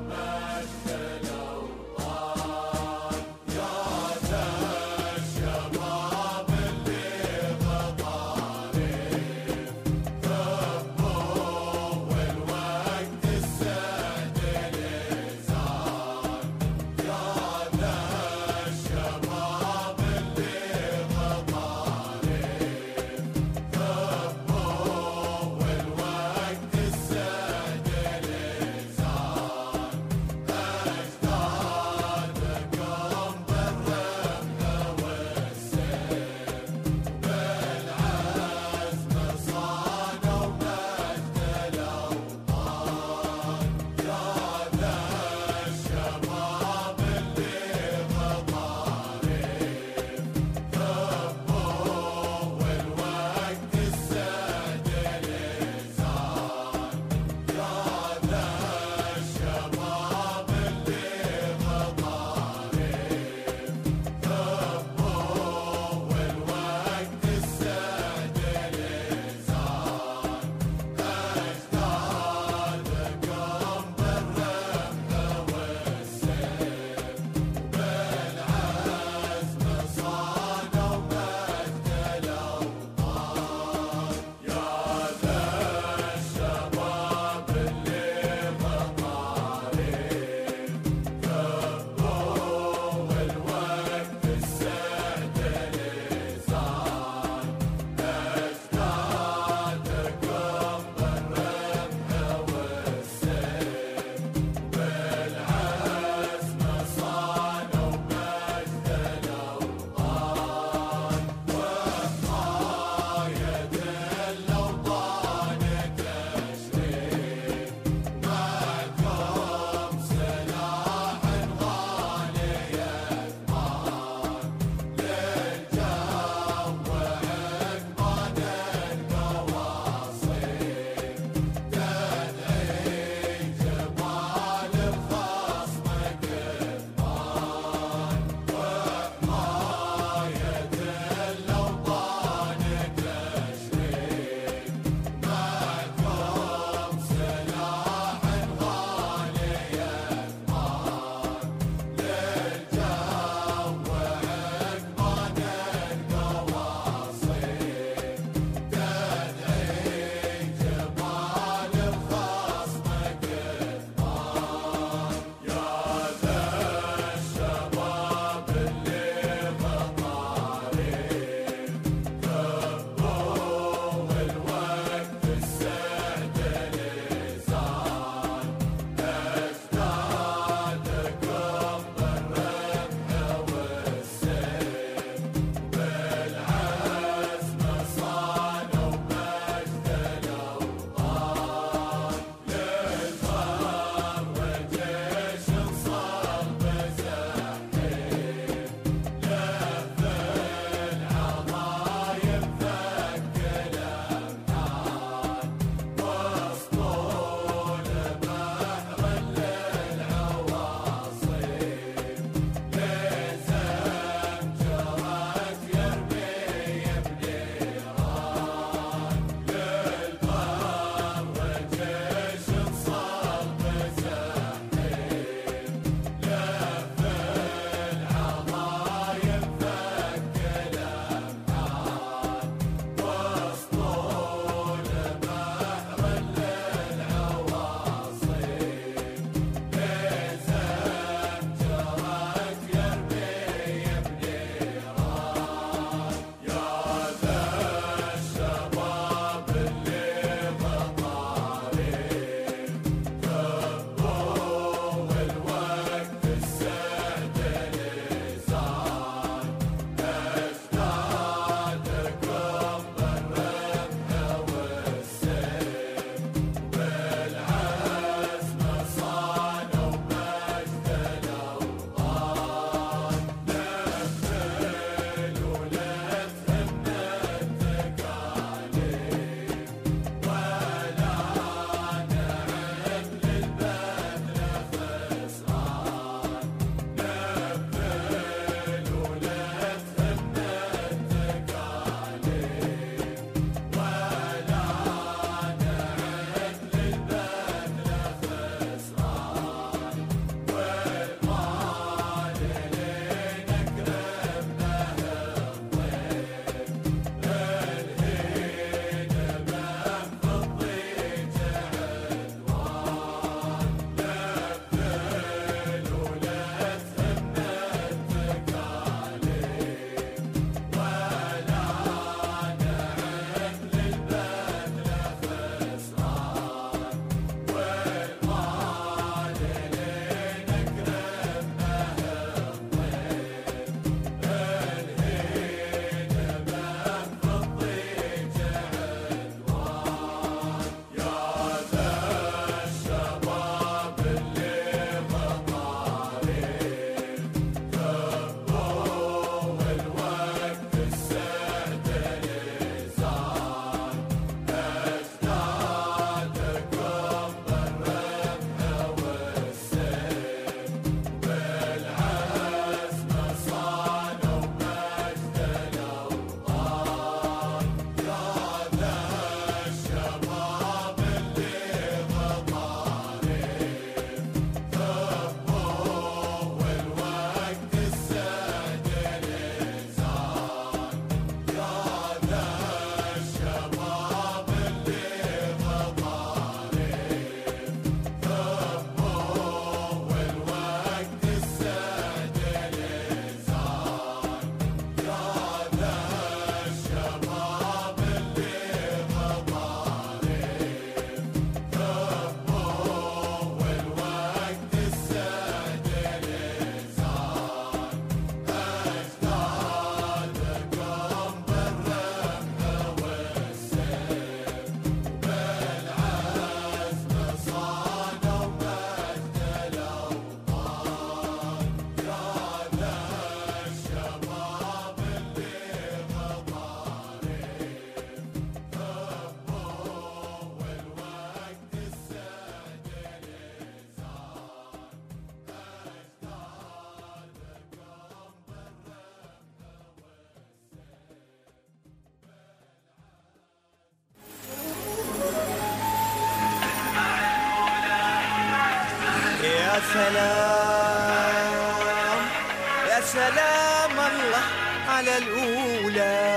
سلام يا سلام الله على الأولى.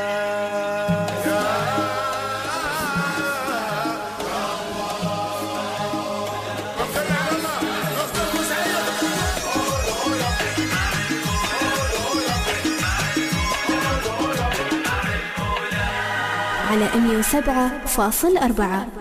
على 107.4.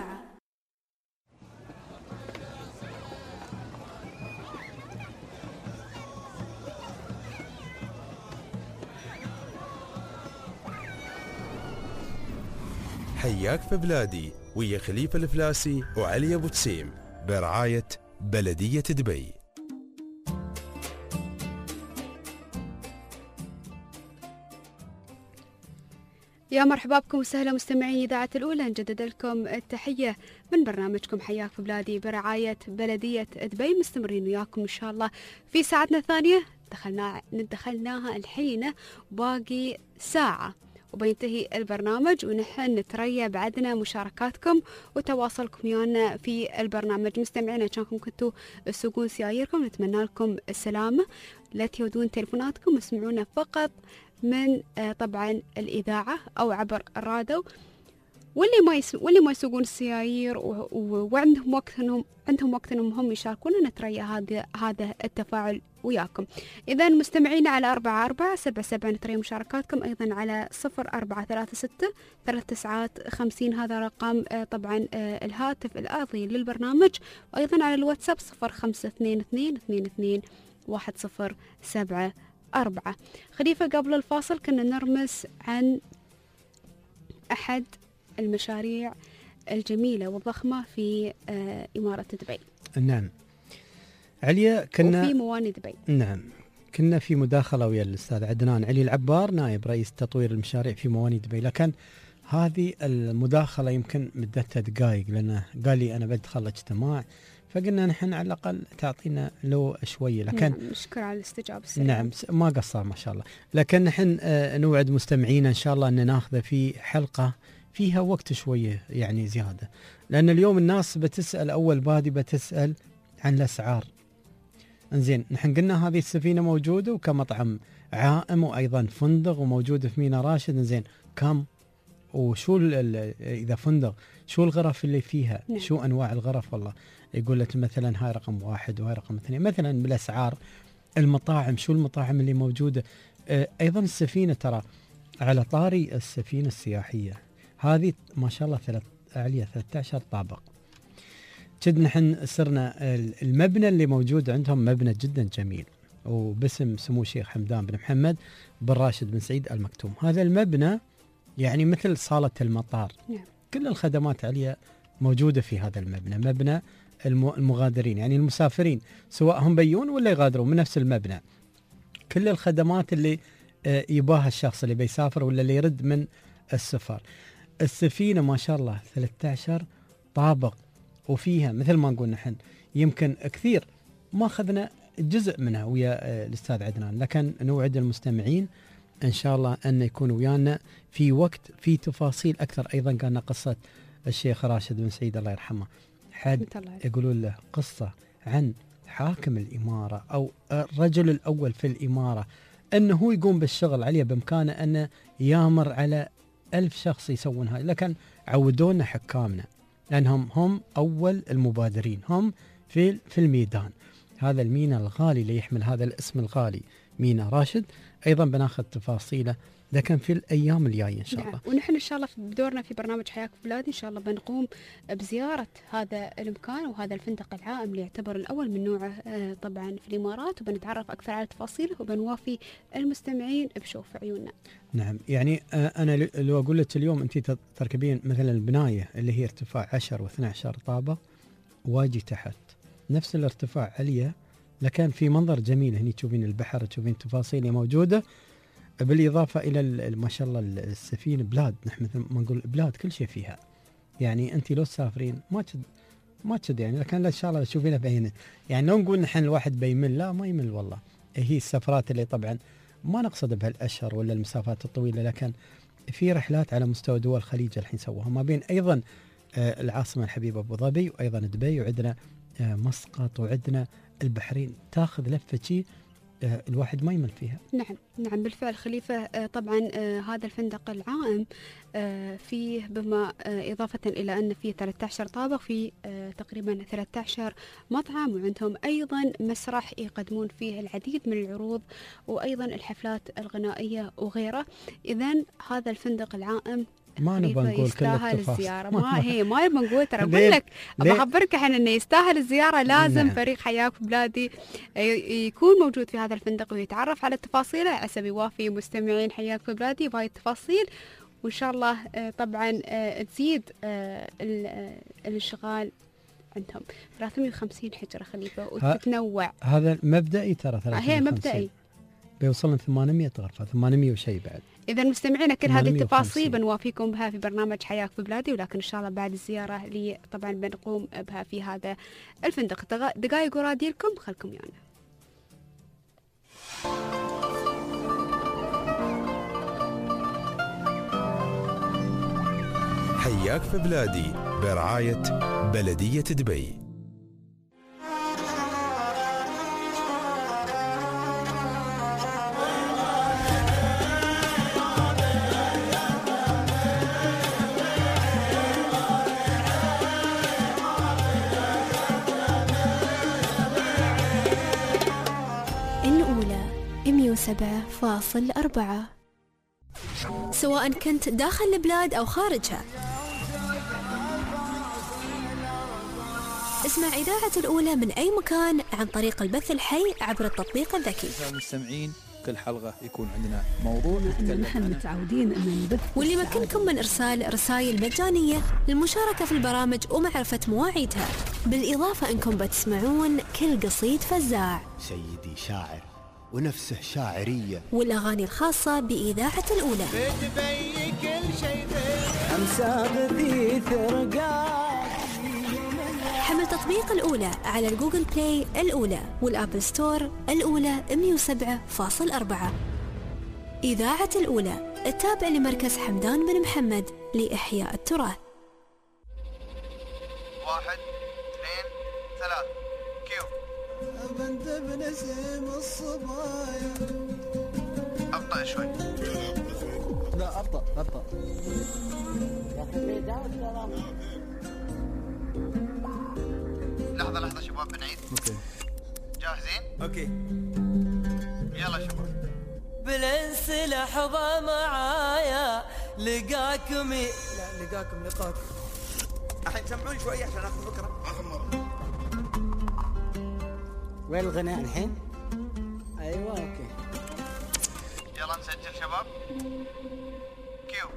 حياك في بلادي ويا خليفة الفلاسي وعلي أبو تسيم برعاية بلدية دبي. يا مرحبا بكم وسهلا مستمعين إذاعة الأولى، نجدد لكم التحية من برنامجكم حياك في بلادي برعاية بلدية دبي. مستمرين وياكم إن شاء الله في ساعتنا الثانية، دخلناها الحين باقي ساعة وبينتهي البرنامج، ونحن نتريا بعدنا مشاركاتكم وتواصلكم ويانا في البرنامج. مستمعينا كانكم كنتوا تسوقون سياييركم نتمنى لكم السلامة، لا تودون تلفوناتكم، اسمعونا فقط من طبعا الإذاعة أو عبر الراديو. واللي ما يسوقون السيايير وعندهم وقت انهم هم يشاركونا، نتريا هذا التفاعل وياكم. إذا مستمعين على 4477 نتريا مشاركاتكم، أيضا على 0436 3950 هذا رقم طبعا الهاتف الأرضي للبرنامج، وأيضا على الواتساب 0522 1074. خليفة قبل الفاصل كنا نرمز عن أحد المشاريع الجميلة والضخمة في إمارة دبي. نعم عليا، كنا وفي مواني دبي. نعم كنا في مداخلة ويا الأستاذ عدنان علي العبار نائب رئيس تطوير المشاريع في مواني دبي، لكن هذه المداخلة يمكن مدتها دقائق لأنه قال لي أنا بدخل اجتماع، فقلنا نحن على الأقل تعطينا لو شوية، لكن نعم نشكر على الاستجابة السريعة. نعم ما قصر ما شاء الله، لكن نحن نوعد مستمعينا إن شاء الله أن ناخذه في حلقة فيها وقت شوية يعني زيادة، لأن اليوم الناس بتسأل أول بادي بتسأل عن الأسعار. انزين نحن قلنا هذه السفينة موجودة وكمطعم عائم وأيضا فندق وموجودة في ميناء راشد، انزين كم وشو إذا فندق شو الغرف اللي فيها؟ نعم. شو أنواع الغرف؟ والله يقول لك مثلا هاي رقم 1 وهاي رقم 2 مثلا بالأسعار. المطاعم شو المطاعم اللي موجودة؟ أيضا السفينة ترى على طاري السفينة السياحية هذه ما شاء الله 13 طابق. كد نحن صرنا المبنى اللي موجود عندهم مبنى جدا جميل وباسم سمو الشيخ حمدان بن محمد بن راشد بن سعيد آل مكتوم. هذا المبنى يعني مثل صالة المطار. نعم. كل الخدمات عليها موجودة في هذا المبنى، مبنى المغادرين يعني المسافرين سواء هم بيون ولا يغادرون من نفس المبنى. كل الخدمات اللي يباها الشخص اللي بيسافر ولا اللي يرد من السفر. السفينة ما شاء الله 13 طابق، وفيها مثل ما نقول نحن يمكن كثير ما أخذنا جزء منها ويا الأستاذ عدنان، لكن نوعد المستمعين إن شاء الله أن يكون ويانا في وقت في تفاصيل أكثر. أيضا قالنا قصة الشيخ راشد بن سعيد الله يرحمه، حد يقولون له قصة عن حاكم الإمارة أو الرجل الأول في الإمارة أنه هو يقوم بالشغل عليه بإمكانه أنه يامر على 1000 شخص يسوون هاي، لكن عودونا حكامنا لأنهم هم أول المبادرين، هم في الميدان. هذا الميناء الغالي اللي يحمل هذا الاسم الغالي ميناء راشد أيضا بناخذ تفاصيله لكن في الأيام الجاية إن شاء الله. ونحن إن شاء الله بدورنا في برنامج حياك في بلادي إن شاء الله بنقوم بزيارة هذا المكان وهذا الفندق العائم اللي يعتبر الأول من نوعه طبعا في الإمارات، وبنتعرف أكثر على تفاصيله وبنوافي المستمعين بشوف عيوننا. نعم يعني أنا لو أقول لك اليوم أنت تركبين مثلا البناية اللي هي ارتفاع 10 و12 طابق واجي تحت نفس الارتفاع عليا، لكن في منظر جميل هني تشوفين البحر تشوفين تفاصيل موجودة، بالإضافة إلى ما شاء الله السفينة بلاد، نحن مثل ما نقول بلاد كل شيء فيها. يعني أنت لو تسافرين ما تشد يعني، لكن إن شاء الله تشوفينها بعينك. يعني لو نقول نحن الواحد بيمل، لا ما يمل والله. هي السفرات اللي طبعا ما نقصد بهالأشهر ولا المسافات الطويلة، لكن في رحلات على مستوى دول الخليج الحين سووها، ما بين أيضا العاصمة الحبيبة أبو ظبي وأيضا دبي، وعندنا مسقط وعندنا البحرين تاخذ لفة شي الواحد ما يمل فيها. نعم بالفعل خليفة. طبعا هذا الفندق العائم فيه بما إضافة إلى أن فيه 13 طابق، فيه تقريبا 13 مطعم، وعندهم أيضا مسرح يقدمون فيه العديد من العروض وأيضا الحفلات الغنائية وغيره. إذن هذا الفندق العائم ما نبغى نقول كل الزيارة. ما نبغى نقول، ترى أقول لك أخبرك الحين إنه يستاهل الزيارة. لازم فريق حياك في بلادي يكون موجود في هذا الفندق ويتعرف على تفاصيله عشان يوافي مستمعين حياك في بلادي بهاي التفاصيل، وإن شاء الله طبعا تزيد الانشغال عندهم. 350 حجرة خليفة وتتنوع. هذا مبدئي ترى 350. هي مبدئي بيوصلن 800 غرفة، 800 وشيء بعد. إذا مستمعينا كل هذه التفاصيل بنوافيكم بها في برنامج حياك في بلادي، ولكن إن شاء الله بعد الزيارة اللي طبعا بنقوم بها في هذا الفندق. دقائق وراديلكم، خلكم ويانا. حياك في بلادي برعاية بلدية دبي. الأولى 107.4. سواء كنت داخل البلاد أو خارجها، اسمع إذاعة الأولى من أي مكان عن طريق البث الحي عبر التطبيق الذكي. المستمعين كل حلقة يكون عندنا موضوع نتكلم نحن متعودين أن نبث، واللي يمكنكم من إرسال رسائل مجانية للمشاركة في البرامج ومعرفة مواعيدها، بالإضافة أنكم بتسمعون كل قصيد فزاع، سيدي شاعر ونفسه شاعرية، والأغاني الخاصة بإذاعة الأولى. حمل تطبيق الأولى على الجوجل بلاي الأولى والآبل ستور الأولى 107.4. إذاعة الأولى التابع لمركز حمدان بن محمد لإحياء التراث. 1 2 3 كيو. بنت بنسيم الصبايا. أبطأ شوي. لا أبطأ. لحظة شباب بنعيد. اوكي. جاهزين؟ اوكي. يلا شباب. بالانس لحظة معايا لقاكم لقاك. الحين سمعوني شوي عشان اخذ فكرة. وين الغناء الحين؟ ايوه اوكي. يلا نسجل شباب. كيو.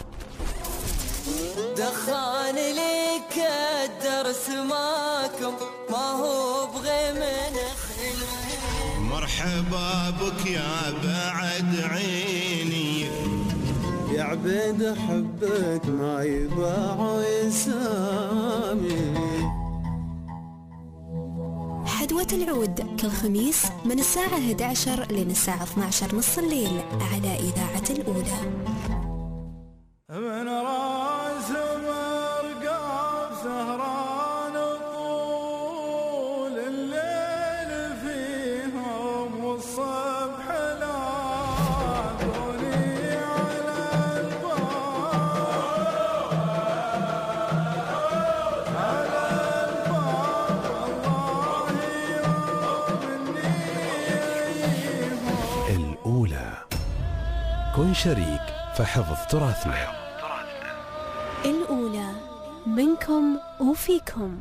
دخان لك الدرس ماكم ما هو بغي من خلوه. مرحبا بك يا بعد عيني، يا عبيد حبك ما يباع يسامي. حدوة العود كل خميس من الساعة 11 لين الساعة 12 نص الليل على إذاعة الأولى. من راس مرقاب سهران طول الليل فيهم والصبح لاقوني على الباب الله يوم الأولى. كن شريك في حفظ تراثنا. الأولى منكم وفيكم.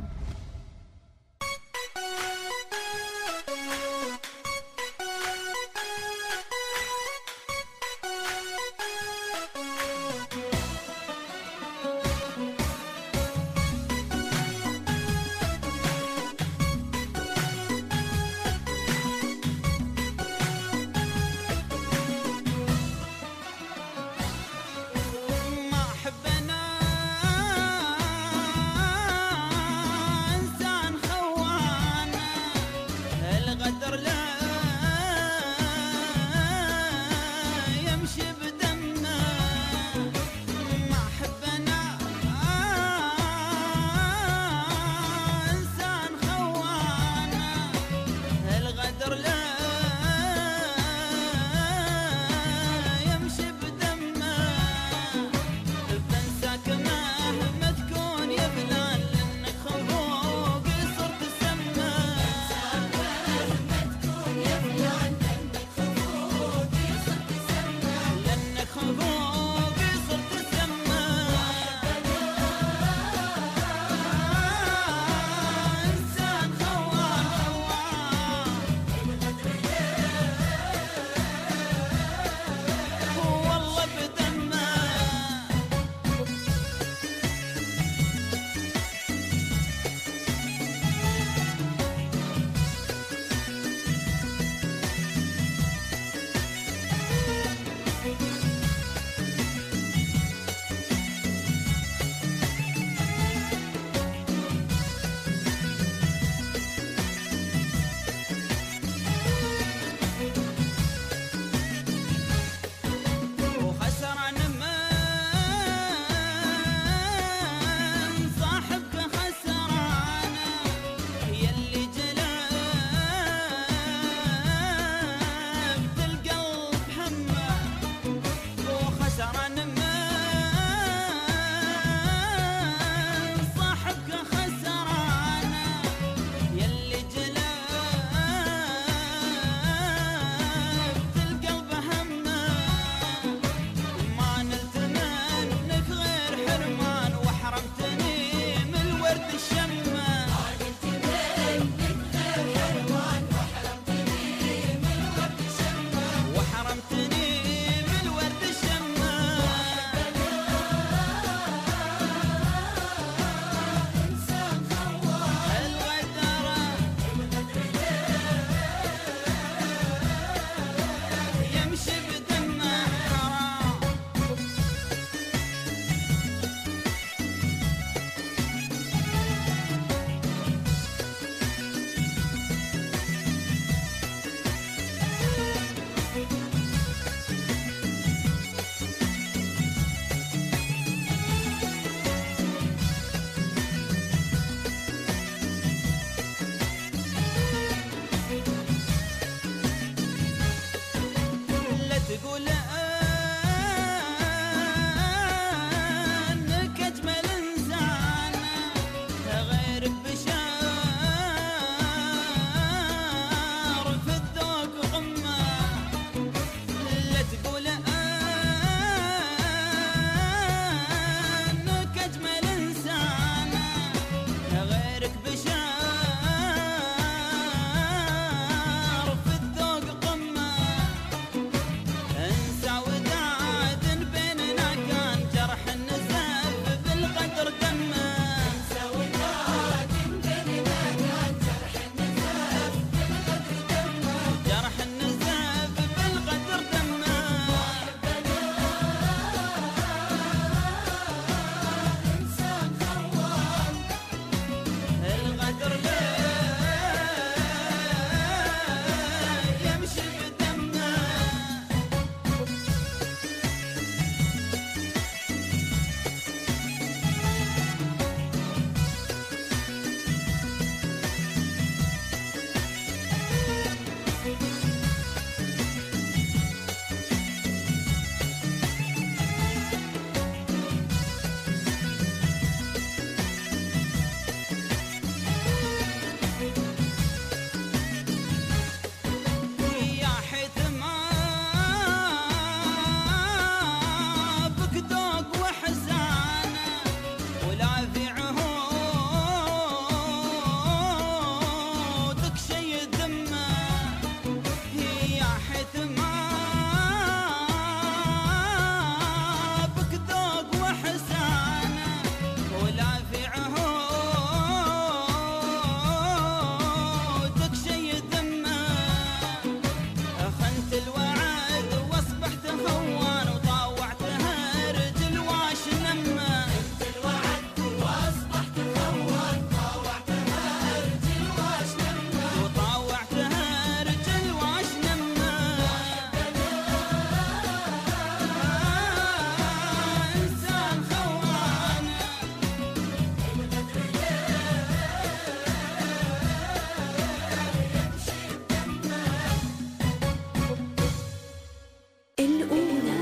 الأولى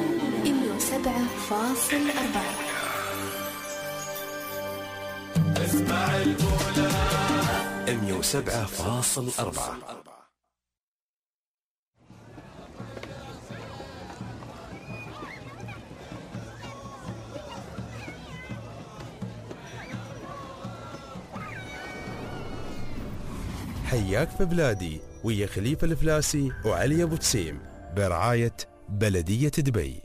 107.4. اسمع الأولى 107.4. حياك في بلادي ويا خليفة الفلاسي وعلي أبو تسيم برعاية بلدية دبي.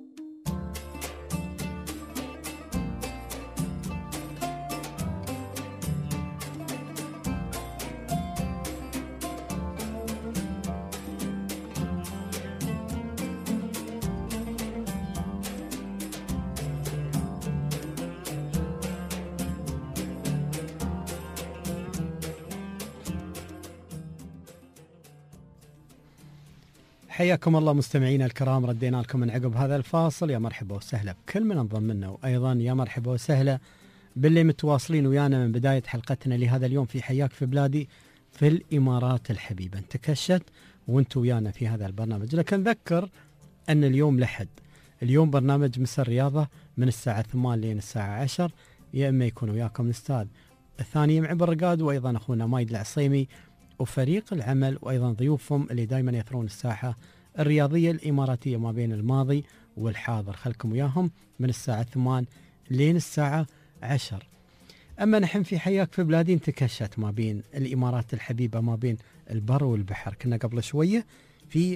حياكم الله مستمعينا الكرام، ردينا لكم من عقب هذا الفاصل. يا مرحبا وسهلا بكل من انضم لنا، وايضا يا مرحبا وسهلا باللي متواصلين ويانا من بدايه حلقتنا لهذا اليوم في حياك في بلادي في الامارات الحبيبه. انتكشت وانتم ويانا في هذا البرنامج. لكن نذكر ان اليوم الاحد، اليوم برنامج مسا الرياضه من الساعه 8 لين الساعه 10، يا اما يكون وياكم الاستاذ الثاني معب الرقاد، وايضا اخونا مايد العصيمي وفريق العمل، وايضا ضيوفهم اللي دائما يثرون الساحه الرياضيه الاماراتيه ما بين الماضي والحاضر. خلكم وياهم من الساعه 8 لين الساعه 10. اما نحن في حياك في بلادي انتكشت ما بين الامارات الحبيبه، ما بين البر والبحر. كنا قبل شويه في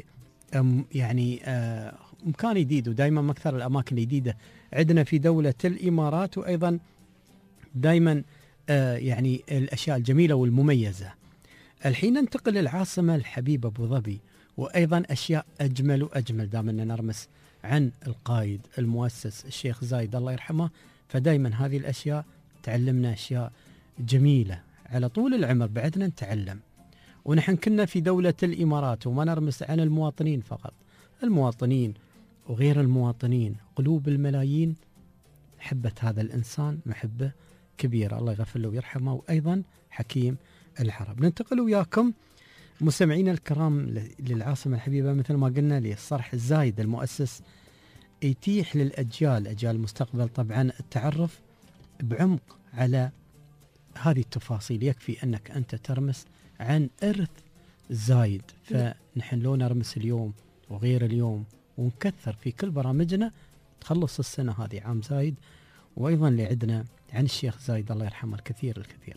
يعني مكان جديد، ودائما اكثر الاماكن الجديده عندنا في دوله الامارات، وايضا دائما يعني الاشياء الجميله والمميزه. الحين ننتقل للعاصمة الحبيبة أبو ظبي، وأيضا أشياء أجمل وأجمل دامنا نرمس عن القائد المؤسس الشيخ زايد الله يرحمه. فدايما هذه الأشياء تعلمنا أشياء جميلة على طول العمر، بعدنا نتعلم. ونحن كنا في دولة الإمارات وما نرمس عن المواطنين فقط، المواطنين وغير المواطنين، قلوب الملايين حبت هذا الإنسان محبة كبيرة، الله يغفر له ويرحمه، وأيضا حكيم العرب. ننتقل وياكم مستمعينا الكرام للعاصمة الحبيبة مثل ما قلنا، للصرح الزايد المؤسس يتيح للأجيال، أجيال المستقبل طبعا، التعرف بعمق على هذه التفاصيل. يكفي أنك أنت ترمس عن إرث زايد، فنحن لو نرمس اليوم وغير اليوم ونكثر في كل برامجنا تخلص السنة هذه عام زايد، وأيضا اللي عندنا عن الشيخ زايد الله يرحمه الكثير الكثير.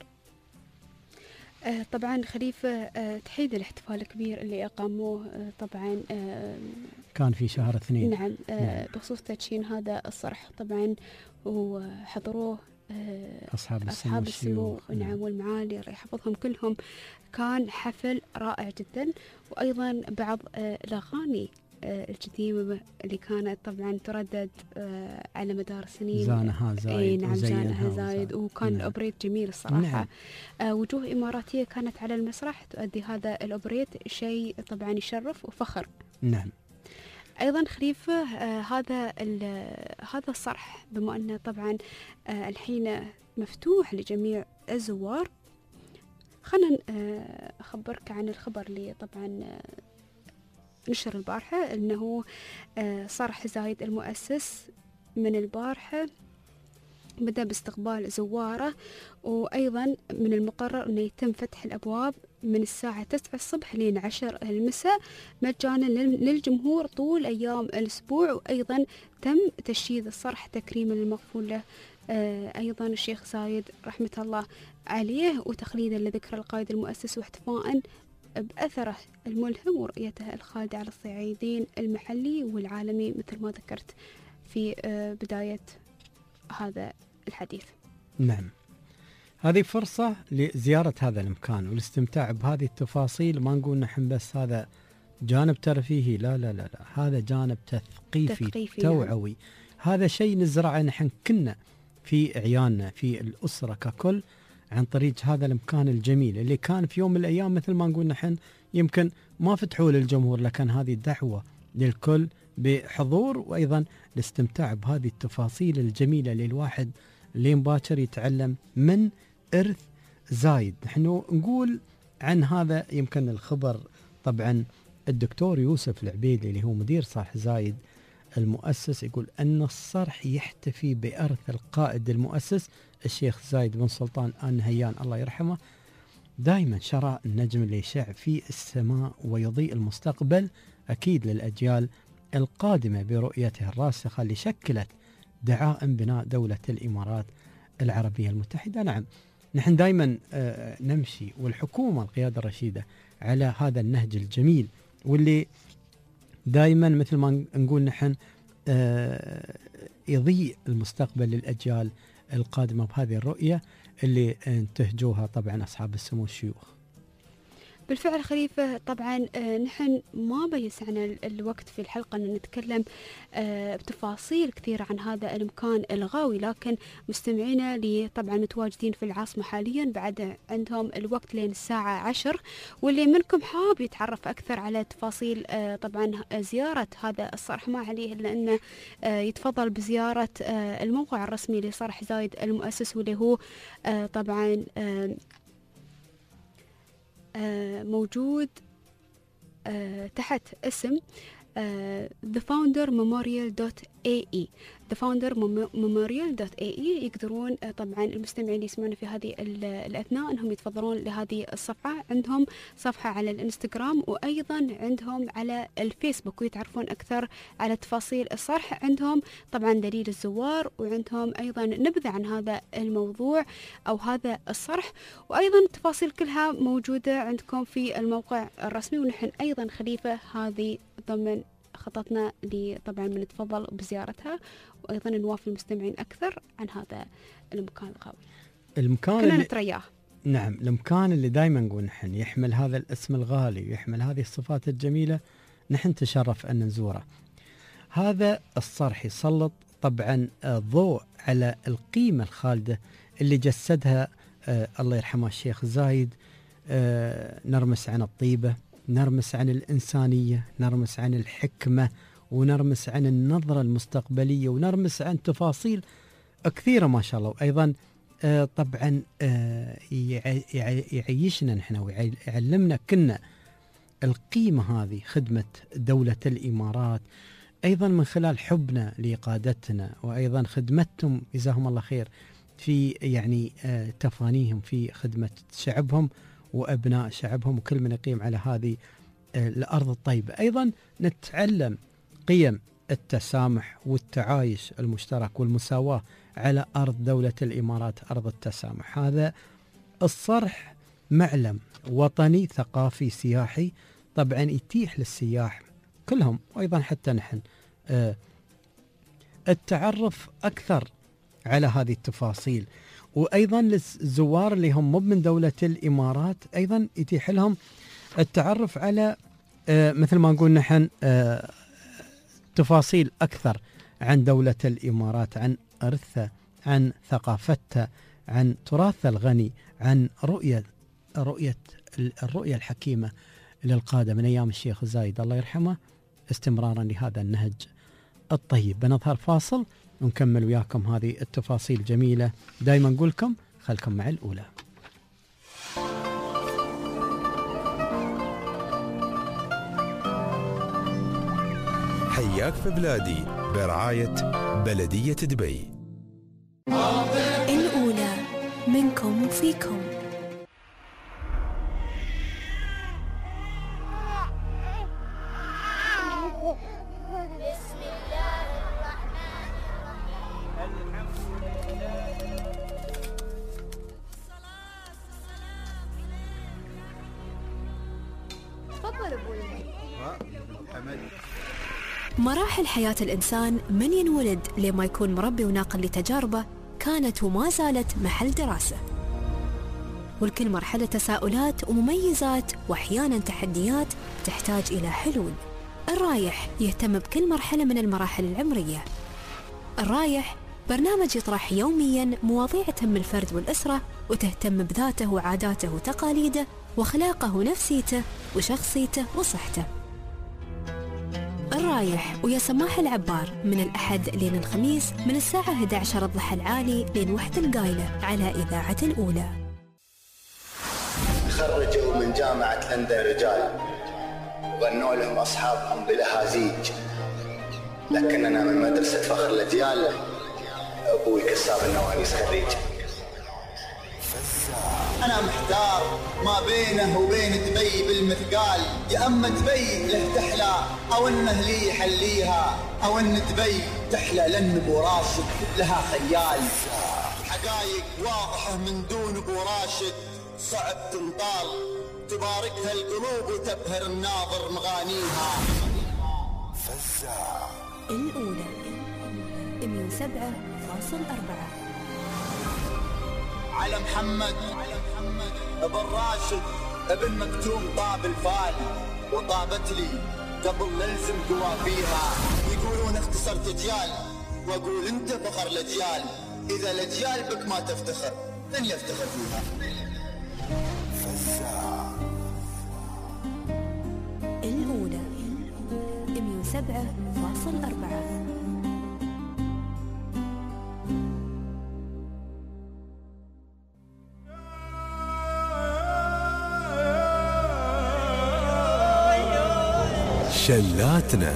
طبعا خليفة تحيد الاحتفال الكبير اللي أقاموه طبعا كان في شهر 2. نعم. بخصوص تدشين هذا الصرح طبعا، وحضروه أصحاب السمو نعم والمعالي الله يحفظهم كلهم. كان حفل رائع جدا، وأيضا بعض الأغاني القديمة اللي كانت طبعا تردد على مدار السنين. زانها زايد. نعم زانها زايد، وكان نعم. الأوبريت جميل الصراحة. نعم. وجوه إماراتية كانت على المسرح تؤدي هذا الأوبريت، شيء طبعا يشرف وفخر. نعم. أيضا خليفة هذا الصرح بما أنه طبعا الحين مفتوح لجميع الزوار. خلنا أخبرك عن الخبر اللي طبعا نشر البارحة، أنه صرح زايد المؤسس من البارحة بدأ باستقبال زواره، وأيضا من المقرر أنه يتم فتح الأبواب من الساعة 9 الصبح لين 10 المساء مجانا للجمهور طول أيام الأسبوع. وأيضا تم تشييد الصرح تكريما للمغفور له أيضا الشيخ زايد رحمة الله عليه، وتخليدا لذكر القائد المؤسس، واحتفاء بأثره الملهم ورؤيته الخالدة على الصعيدين المحلي والعالمي مثل ما ذكرت في بداية هذا الحديث. نعم، هذه فرصة لزيارة هذا المكان والاستمتاع بهذه التفاصيل. ما نقول نحن بس هذا جانب ترفيهي، لا لا لا لا، هذا جانب تثقيفي توعوي. نعم. هذا شيء نزرعه نحن كنا في عيالنا في الأسرة ككل عن طريق هذا المكان الجميل اللي كان في يوم من الأيام مثل ما نقول نحن يمكن ما فتحوا للجمهور، لكن هذه الدعوة للكل بحضور، وأيضا الاستمتاع بهذه التفاصيل الجميلة للواحد لين باكر يتعلم من إرث زايد. نحن نقول عن هذا يمكن الخبر طبعا الدكتور يوسف العبيدي اللي هو مدير صرح زايد المؤسس يقول أن الصرح يحتفي بإرث القائد المؤسس الشيخ زايد بن سلطان آل نهيان الله يرحمه. دائما شرع النجم اللي يشع في السماء ويضيء المستقبل أكيد للأجيال القادمة برؤيته الراسخة اللي شكلت دعائم بناء دولة الإمارات العربية المتحدة. نعم نحن دائما نمشي والحكومة القيادة الرشيدة على هذا النهج الجميل واللي دائما مثل ما نقول نحن يضيء المستقبل للأجيال القادمة بهذه الرؤية اللي انتهجوها طبعا أصحاب السمو الشيوخ. بالفعل خليفة، طبعا نحن ما بيسعنا الوقت في الحلقة أن نتكلم بتفاصيل كثيرة عن هذا المكان الغاوي، لكن مستمعينا اللي طبعا متواجدين في العاصمة حاليا بعد عندهم الوقت لين الساعة 10، واللي منكم حاب يتعرف أكثر على تفاصيل طبعا زيارة هذا الصرح ما عليه إلا أنه يتفضل بزيارة الموقع الرسمي لصرح زايد المؤسس، واللي هو طبعا موجود تحت اسم thefoundermemorial.ae thefoundermemorial.ae. يقدرون طبعا المستمعين اللي يسمعون في هذه الأثناء أنهم يتفضلون لهذه الصفحة. عندهم صفحة على الانستغرام وأيضا عندهم على الفيسبوك ويتعرفون أكثر على تفاصيل الصرح. عندهم طبعا دليل الزوار وعندهم أيضا نبذة عن هذا الموضوع أو هذا الصرح، وأيضا التفاصيل كلها موجودة عندكم في الموقع الرسمي. ونحن أيضا خليفة هذه ضمن خططنا اللي طبعا بنتفضل بزيارتها، وايضا نوافي المستمعين اكثر عن هذا المكان الغاوي. المكان كنا نترياه. نعم، المكان اللي دائما نقول نحن يحمل هذا الاسم الغالي ويحمل هذه الصفات الجميله، نحن تشرف ان نزوره. هذا الصرح يسلط طبعا ضوء على القيمه الخالده اللي جسدها الله يرحمه الشيخ زايد. نرمس عن الطيبه، نرمس عن الإنسانية، نرمس عن الحكمة، ونرمس عن النظرة المستقبلية، ونرمس عن تفاصيل كثيرة ما شاء الله. وأيضا طبعا يعيشنا نحن ويعلمنا كنا القيمة هذه خدمة دولة الإمارات، أيضا من خلال حبنا لقادتنا وأيضا خدمتهم جزاهم الله خير في يعني تفانيهم في خدمة شعبهم وأبناء شعبهم، وكل من يقيم على هذه الأرض الطيبة. أيضا نتعلم قيم التسامح والتعايش المشترك والمساواة على أرض دولة الإمارات، أرض التسامح. هذا الصرح معلم وطني ثقافي سياحي طبعا يتيح للسياح كلهم وأيضا حتى نحن التعرف أكثر على هذه التفاصيل، وأيضا للزوار اللي هم مو من دولة الإمارات أيضا يتيح لهم التعرف على مثل ما نقول نحن تفاصيل أكثر عن دولة الإمارات، عن إرثها، عن ثقافتها، عن تراثها الغني، عن الرؤية الحكيمة للقادة من أيام الشيخ زايد الله يرحمه، استمرارا لهذا النهج الطيب. بنظهر فاصل ونكمل وياكم هذه التفاصيل الجميلة. دائما نقول لكم خلكم مع الأولى. حياك في بلادي برعاية بلدية دبي. الأولى منكم وفيكم. مراحل حياة الإنسان من ينولد لما يكون مربي وناقل لتجاربه كانت وما زالت محل دراسة، والكل مرحلة تساؤلات ومميزات وأحيانا تحديات تحتاج إلى حلول. الرايح يهتم بكل مرحلة من المراحل العمرية. الرايح برنامج يطرح يوميا مواضيع تهم الفرد والأسرة وتهتم بذاته وعاداته وتقاليده وأخلاقه ونفسيته وشخصيته وصحته. الرايح ويا سماح العبار من الأحد لين الخميس من الساعة 11 الضحى العالي لين 1 القايلة على إذاعة الأولى. خرجوا من جامعة لندن رجال وغنوا لهم أصحابهم بلهازيج. لكننا من مدرسة فخر الأجيال، أبوي كساب النوانيس خريج. أنا محتار ما بينه وبين دبي بالمثقال، يا أما دبي له تحلى أو إنه لي يحليها، أو إن دبي تحلى لأن أبو راشد لها خيال. حقايق واضحة من دون أبو راشد صعب تنطال، تباركها القلوب وتبهر الناظر مغانيها. فزاع الأولى 107.4. على محمد ابن راشد ابن مكتوم طاب الفال، وطابت لي قبل نلزم قوافيها. يقولون اختصرت اجيال، واقول انت فخر الاجيال. اذا الاجيال بك ما تفتخر، من يفتخر فيها؟ فزاع الأولى 107.4. شلاتنا.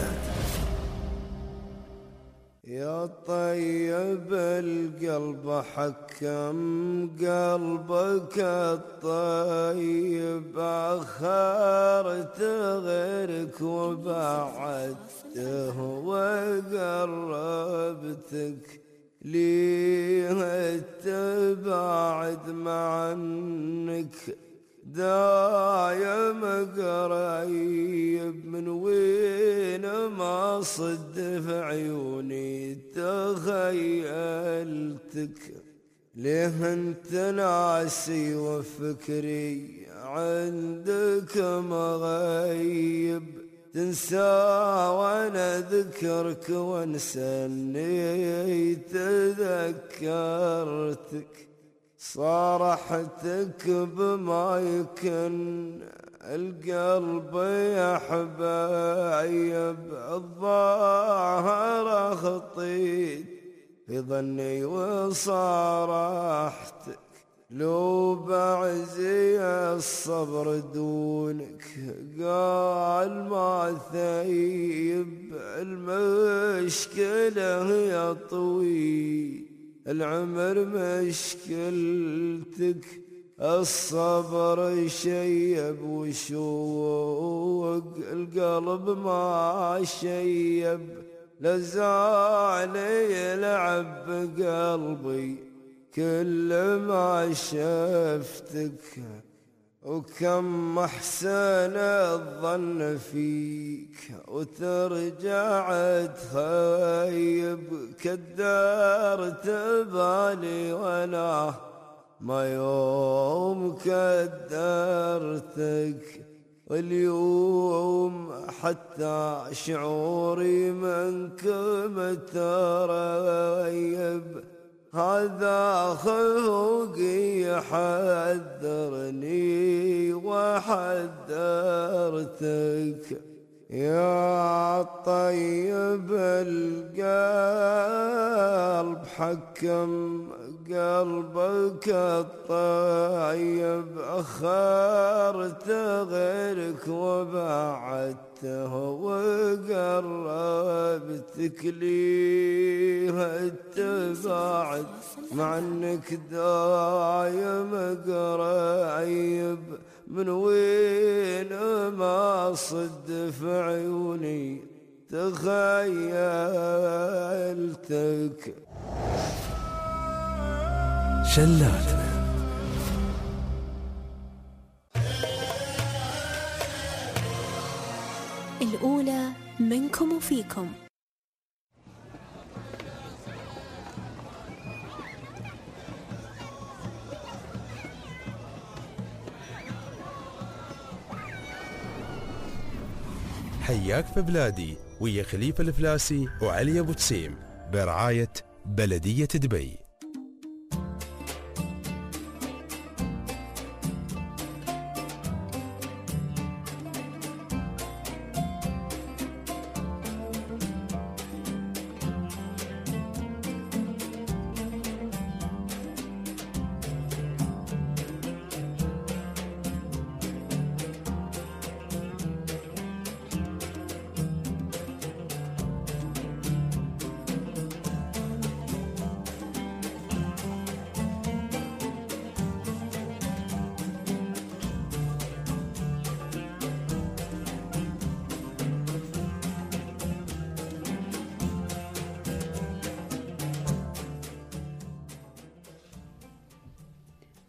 يا طيب القلب حكم قلبك الطيب، أخرت غيرك وبعدته وقربتك، ليه تبعد مع انك دايم قريب؟ من وين ما صد في عيوني تخيلتك، ليه انت ناسي وفكري عندك مغيب؟ تنسى وانا ذكرك وانسى اني تذكرتك، صارحتك بما يكن القلب يا حبايب، الظاهر خطيت في ظني وصارحتك، لو بعزي الصبر دونك قال ما ثيب، المشكلة هي طويل العمر مشكلتك، الصبر شيب وشوق القلب ما شيب، لازال يلعب بقلبي كل ما شفتك، وكم أحسن الظن فيك وترجع تخيب، كدرت بالي ولا ما يوم كدرتك، واليوم حتى شعوري منك متريب، هذا خلقي يحذرني وحذرتك. يا طيب القلب حكم قلبك الطيب، أخرت غيرك وبعدته وقربتك، ليه تبعد مع انك دايم قريب؟ من وين ما صد في عيوني تخيلتك. شلاتنا. الأولى منكم وفيكم. حياك في بلادي ويا خليفة الفلاسي وعلي أبو تسيم برعاية بلدية دبي.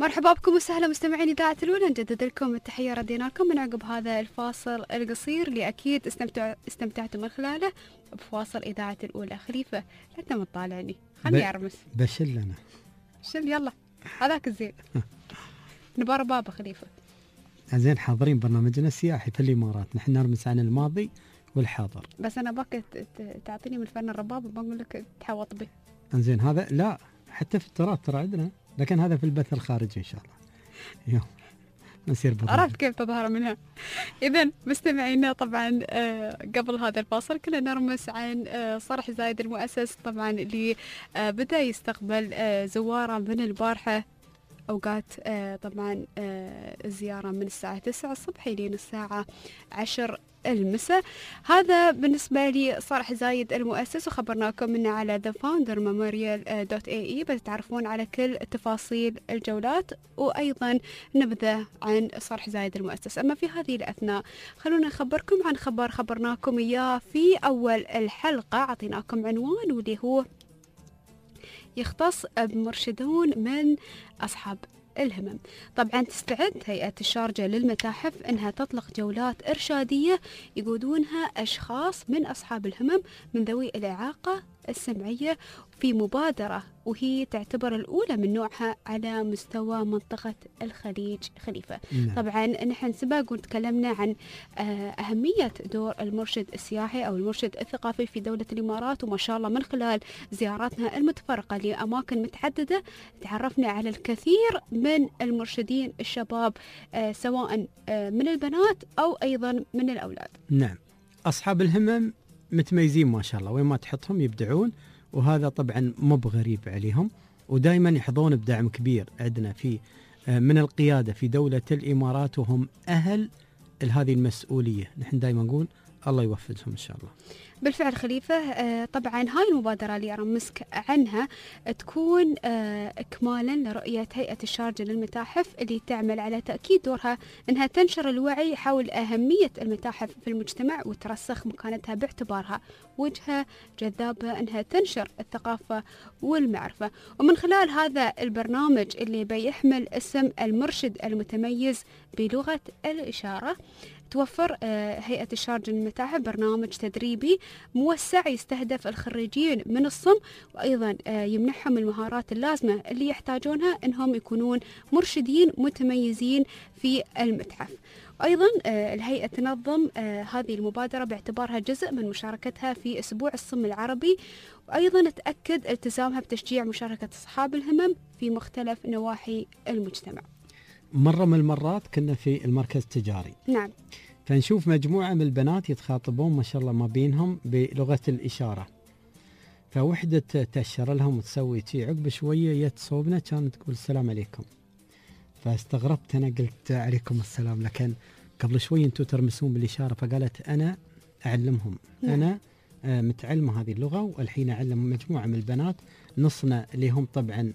مرحبا بكم وسهلا مستمعين إذاعة الأولى، نجدد لكم التحية ردينا لكم من عقب هذا الفاصل القصير اللي أكيد استمتعتوا من خلاله بفاصل إذاعة الأولى. خليفة لا أنت مطالعني، خلني أرمس. بشل أنا شل يلا هذاك الزين. نبار بابا خليفة. زين حاضرين برنامجنا السياحي في الإمارات، نحن نرمس عن الماضي والحاضر. بس أنا باك تعطيني من فن الرباب بقول لك تحوط به. زين هذا لا حتى في التراث ترى عندنا، لكن هذا في البث الخارجي إن شاء الله. يوم نصير عرفت كيف تظهر منها. إذا مستمعينا طبعا قبل هذا الفاصل كنا نرمس عن صرح زايد المؤسس طبعا اللي بدأ يستقبل زواره من البارحة، أوقات طبعا الزيارة من الساعة 9 الصبح لين الساعة 10 المساء. هذا بالنسبة لي صرح زايد المؤسس، وخبرناكم منه على thefoundermemorial.ae بتتعرفون على كل تفاصيل الجولات وأيضا نبذة عن صرح زايد المؤسس. أما في هذه الأثناء خلونا نخبركم عن خبر خبرناكم إياه في أول الحلقة، عطيناكم عنوان واللي هو يختص بمرشدون من أصحاب الهمم. طبعا تستعد هيئة الشارجة للمتاحف أنها تطلق جولات إرشادية يقودونها أشخاص من أصحاب الهمم من ذوي الإعاقة السمعية في مبادرة وهي تعتبر الأولى من نوعها على مستوى منطقة الخليج خليفة. طبعا نحن سبق وتكلمنا عن أهمية دور المرشد السياحي أو المرشد الثقافي في دولة الإمارات، وما شاء الله من خلال زياراتنا المتفرقة لأماكن متعددة تعرفنا على الكثير من المرشدين الشباب سواء من البنات أو أيضا من الأولاد. نعم، أصحاب الهمم متميزين ما شاء الله، وين ما تحطهم يبدعون، وهذا طبعا مو بغريب عليهم، ودائما يحظون بدعم كبير عندنا في من القيادة في دولة الإمارات، وهم أهل هذه المسؤولية. نحن دائما نقول الله يوفقهم إن شاء الله. بالفعل خليفة، طبعا هاي المبادرة اللي أرمسك عنها تكون إكمالا لرؤية هيئة الشارجة للمتاحف اللي تعمل على تأكيد دورها أنها تنشر الوعي حول أهمية المتاحف في المجتمع وترسخ مكانتها باعتبارها وجهة جذابة أنها تنشر الثقافة والمعرفة. ومن خلال هذا البرنامج اللي بيحمل اسم المرشد المتميز بلغة الإشارة، توفر هيئة الشارجة للمتاحف برنامج تدريبي موسع يستهدف الخريجين من الصم، وأيضا يمنحهم المهارات اللازمة اللي يحتاجونها أنهم يكونون مرشدين متميزين في المتحف. أيضا الهيئة تنظم هذه المبادرة باعتبارها جزء من مشاركتها في أسبوع الصم العربي، وأيضا تأكد التزامها بتشجيع مشاركة أصحاب الهمم في مختلف نواحي المجتمع. مرة من المرات كنا في المركز التجاري، نعم، فنشوف مجموعة من البنات يتخاطبون ما شاء الله ما بينهم بلغة الإشارة، فوحدة تأشر لهم وتسوي شيء، عقب شوية جت صوبنا كانت تقول السلام عليكم، فاستغربت أنا قلت عليكم السلام، لكن قبل شوي أنتم ترمسون بالإشارة، فقالت أنا أعلمهم، أنا متعلمة هذه اللغة والحين أعلم مجموعة من البنات، نصنا اللي هم طبعا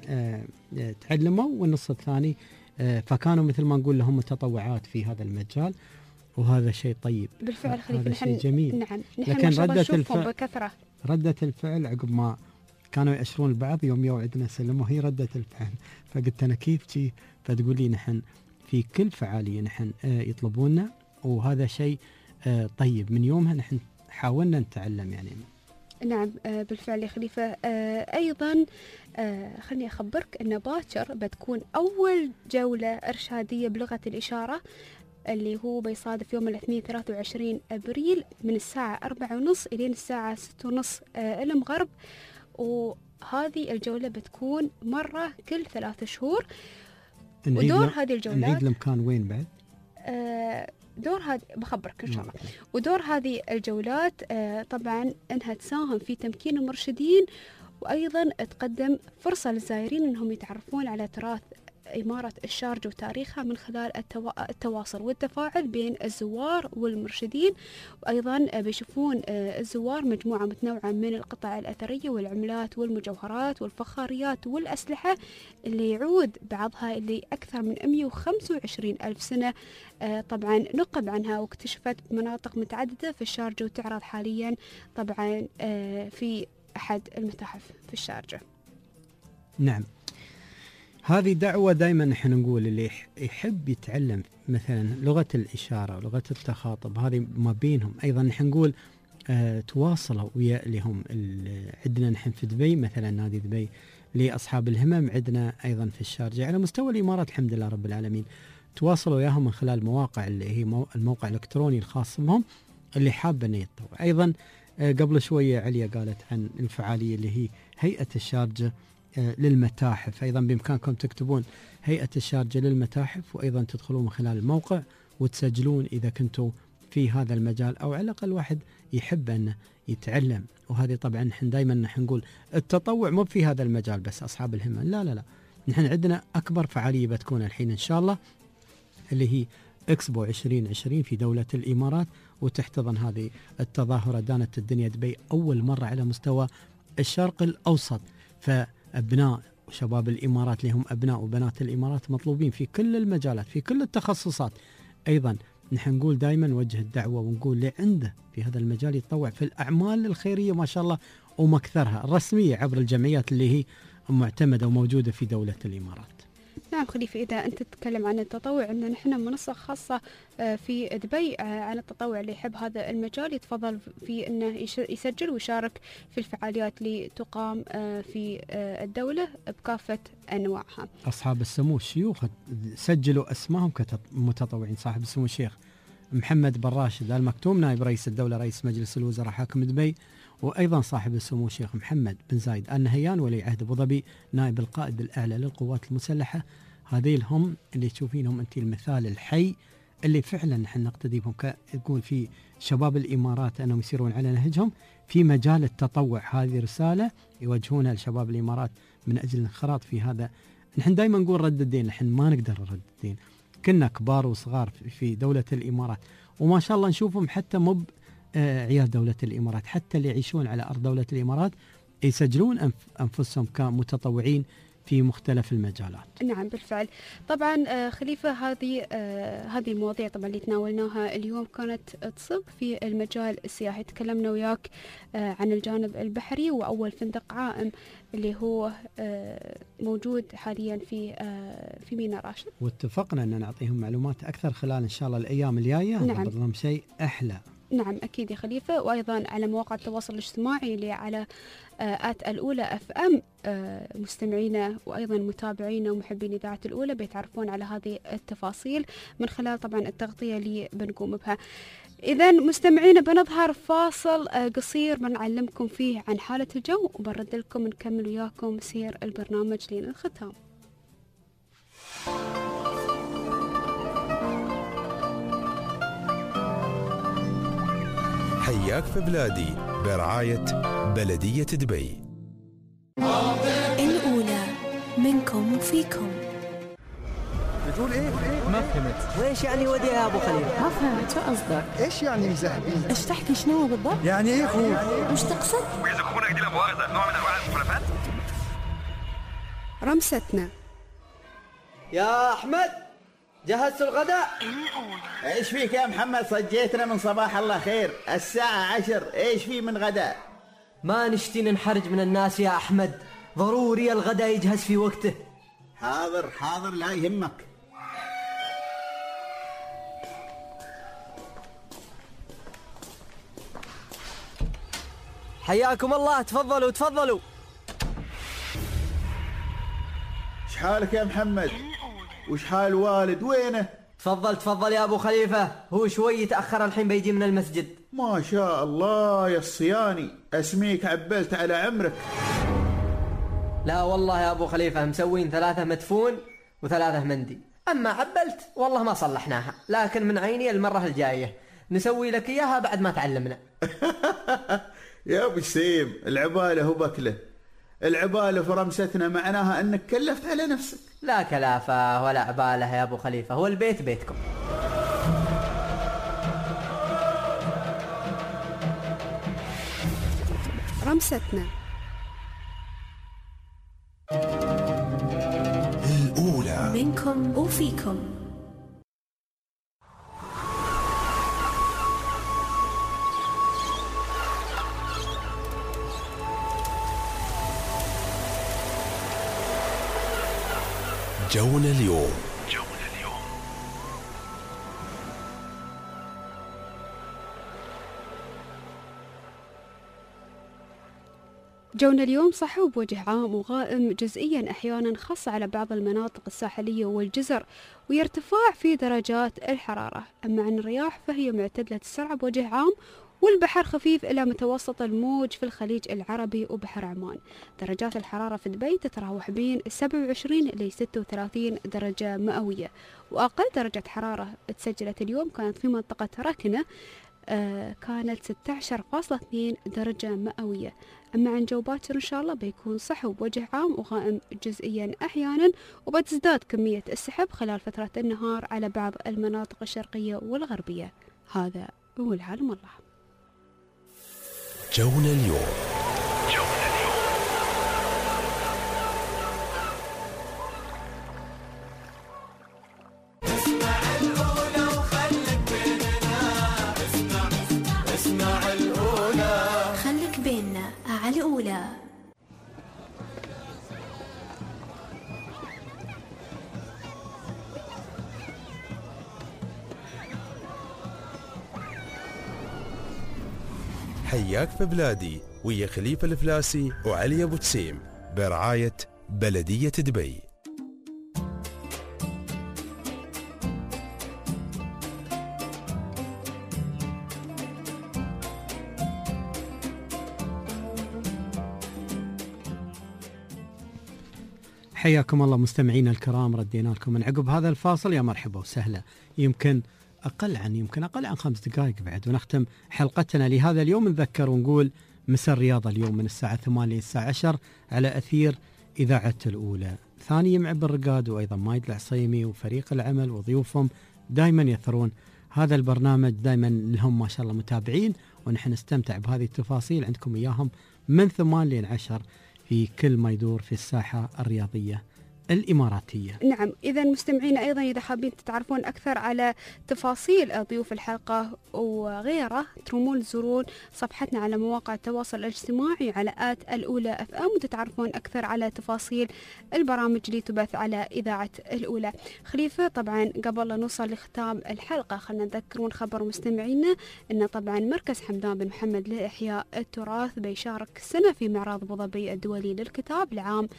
تعلموا والنص الثاني فكانوا مثل ما نقول لهم متطوعات في هذا المجال، وهذا شيء طيب. بالفعل خليفة، هذا شيء جميل. نعم، لكن بكثرة ردة الفعل عقب ما كانوا يأشرون البعض يوم يوعدنا سلم، وهي ردة الفعل، فقلت أنا كيف شيء؟ فتقول لي نحن في كل فعالية نحن يطلبوننا، وهذا شيء طيب، من يومها نحن حاولنا نتعلم يعني. نعم بالفعل يا خليفة. أيضا خلني أخبرك أن باكر بتكون أول جولة إرشادية بلغة الإشارة اللي هو بيصادف يوم الاثنين 23 أبريل من الساعة 4:30 إلى الساعة 6:30 المغرب، وهذه الجولة بتكون مرة كل 3 شهور. ودور هذه الجولات نعيد المكان وين بعد؟ دور هذه بخبرك إن شاء الله. ودور هذه الجولات طبعا أنها تساهم في تمكين المرشدين، وأيضا تقدم فرصة للزائرين أنهم يتعرفون على تراث إمارة الشارجة وتاريخها من خلال التواصل والتفاعل بين الزوار والمرشدين. وأيضا بيشوفون الزوار مجموعة متنوعة من القطع الأثرية والعملات والمجوهرات والفخاريات والأسلحة اللي يعود بعضها اللي أكثر من 125 ألف سنة. طبعا نقب عنها واكتشفت بمناطق متعددة في الشارجة، وتعرض حاليا طبعا في أحد المتاحف في الشارجة. نعم، هذه دعوة دائما نحن نقول اللي يحب يتعلم مثلا لغة الإشارة ولغة التخاطب، هذه ما بينهم. أيضا نحن نقول تواصلوا ويا لهم. عندنا نحن في دبي مثلا نادي دبي لأصحاب الهمم، عندنا أيضا في الشارجة، على مستوى الإمارات الحمد لله رب العالمين تواصلوا وياهم من خلال مواقع اللي هي الموقع الإلكتروني الخاص بهم اللي حاب أنه يتطوع. أيضا قبل شوية عليا قالت عن الفعالية اللي هي هيئة الشارجة للمتاحف، أيضا بإمكانكم تكتبون هيئة الشارجة للمتاحف، وأيضا تدخلون من خلال الموقع وتسجلون إذا كنتوا في هذا المجال أو على الأقل واحد يحب أنه يتعلم. وهذه طبعا نحن دائما نحن نقول التطوع مو في هذا المجال بس أصحاب الهمة، لا لا لا، نحن عندنا أكبر فعالية بتكون الحين إن شاء الله اللي هي إكسبو 2020 في دولة الإمارات، وتحتضن هذه التظاهرة دانت الدنيا دبي أول مرة على مستوى الشرق الأوسط. فأبناء وشباب الإمارات لهم أبناء وبنات الإمارات مطلوبين في كل المجالات في كل التخصصات. أيضا نحن نقول دائما نوجه الدعوة ونقول اللي عنده في هذا المجال يتطوع في الأعمال الخيرية ما شاء الله ومكثرها الرسمية عبر الجمعيات اللي هي معتمدة وموجودة في دولة الإمارات. نعم خليفة، إذا أنت تتكلم عن التطوع عندنا نحن منصة خاصة في دبي على التطوع، اللي يحب هذا المجال يتفضل في أنه يسجل ويشارك في الفعاليات اللي تقام في الدولة بكافة أنواعها. أصحاب السمو الشيوخ سجلوا أسمائهم كمتطوعين. صاحب السمو الشيخ محمد بن راشد آل مكتوم نائب رئيس الدولة رئيس مجلس الوزراء حاكم دبي، وأيضا صاحب السمو الشيخ محمد بن زايد آل نهيان ولي عهد أبو ظبي نائب القائد الأعلى للقوات المسلحة. هذيل هم اللي تشوفينهم أنت المثال الحي اللي فعلا نحن نقتدي بهم. يقول في شباب الإمارات أنهم يسيرون على نهجهم في مجال التطوع. هذه رسالة يوجهونها لشباب الإمارات من أجل الانخراط في هذا. نحن دائما نقول رد الدين، نحن ما نقدر نرد الدين، كنا كبار وصغار في دولة الإمارات، وما شاء الله نشوفهم حتى مب عيال دولة الإمارات، حتى اللي يعيشون على أرض دولة الإمارات يسجلون أنفسهم كمتطوعين في مختلف المجالات. نعم بالفعل. طبعا خليفة هذه المواضيع طبعا اللي تناولناها اليوم كانت تصب في المجال السياحي. تكلمنا وياك عن الجانب البحري، وأول فندق عائم اللي هو موجود حاليا في ميناء راشد، واتفقنا أن نعطيهم معلومات أكثر خلال إن شاء الله الأيام الجاية. نعم. نضبط لهم شيء أحلى. نعم أكيد يا خليفة. وأيضا على مواقع التواصل الاجتماعي اللي على الأولى FM مستمعينا وأيضا متابعينا ومحبين إذاعة الأولى بيتعرفون على هذه التفاصيل من خلال طبعا التغطية اللي بنقوم بها. إذا مستمعينا بنظهر فاصل قصير بنعلمكم فيه عن حالة الجو، وبرد لكم نكمل وياكم سير البرنامج لين الختام. حياك في بلادي برعاية بلدية دبي. الأولى منكم وفيكم. بتقول ايه؟ ما فهمت. وإيش يعني ودي يا أبو خليل؟ ما فهمت شو قصدك؟ ايش يعني مزهبين؟ ايش تحكي شنو بالضبط؟ يعني ايه خوف؟ وش تقصد؟ وإذا أخونا قديم مؤاخذة نوع من أنواع المخالفات؟ رمستنا. يا أحمد جهزت الغداء؟ ايش فيك يا محمد؟ صجيتنا من صباح الله خير، الساعة 10، ايش في من غداء؟ ما نشتي ننحرج من الناس يا أحمد، ضروري الغداء يجهز في وقته. حاضر حاضر لا يهمك. حياكم الله، تفضلوا تفضلوا. ايش حالك يا محمد؟ وش حال والد؟ وينه؟ تفضل تفضل يا أبو خليفة، هو شوي تأخر الحين بيجي من المسجد. ما شاء الله يا الصياني، اسميك عبلت على عمرك. لا والله يا أبو خليفة مسوين 3 مدفون و3 مندي، أما عبلت والله ما صلحناها، لكن من عيني المرة الجاية نسوي لك إياها بعد ما تعلمنا. يا أبو سيم، العبالة هو بكله، العبالة في رمستنا معناها أنك كلفت على نفسك. لا كلافة ولا عبالة يا أبو خليفة، هو البيت بيتكم. رمستنا الأولى منكم وفيكم. جونا اليوم. جونا اليوم صحو بوجه عام وغائم جزئيا أحيانا، خاصة على بعض المناطق الساحلية والجزر، ويرتفع في درجات الحرارة. أما عن الرياح فهي معتدلة السرعة بوجه عام، والبحر خفيف إلى متوسط الموج في الخليج العربي وبحر عمان. درجات الحرارة في دبي تتراوح بين 27 إلى 36 درجة مئوية، وأقل درجة حرارة تسجلت اليوم كانت في منطقة ركنة، كانت 16.2 درجة مئوية. أما عن جو باكر إن شاء الله بيكون صحو بوجه عام وغائم جزئيا أحيانا، وبتزداد كمية السحب خلال فترة النهار على بعض المناطق الشرقية والغربية. هذا هو العالم الله. جونا اليوم. خلك بيننا على الأولى. حياك في بلادي ويا خليفة الفلاسي وعلي أبو تسيم برعاية بلدية دبي. حياكم الله مستمعينا الكرام، ردينا لكم من عقب هذا الفاصل. يا مرحبا وسهلا. يمكن أقل عن 5 دقائق بعد ونختم حلقتنا لهذا اليوم. نذكر ونقول مساء الرياضة اليوم من الساعة 8 للساعة 10 على أثير إذاعة الأولى. ثاني يمع بالرقاد وأيضا مايد العصيمي وفريق العمل وضيوفهم دائما يثرون هذا البرنامج، دائما لهم ما شاء الله متابعين، ونحن نستمتع بهذه التفاصيل عندكم إياهم من 8 ل 10 في كل ما يدور في الساحة الرياضية الإماراتية. نعم، إذا مستمعين أيضا إذا حابين تتعرفون أكثر على تفاصيل ضيوف الحلقة وغيره، ترومون تزورون صفحتنا على مواقع التواصل الاجتماعي على الأولى FM، وتتعرفون أكثر على تفاصيل البرامج اللي تبث على إذاعة الأولى. خليفة، طبعا قبل لا نوصل لختام الحلقة خلنا نذكر ونخبر مستمعينا أن طبعا مركز حمدان بن محمد لإحياء التراث بيشارك السنة في معرض أبو ظبي الدولي للكتاب لعام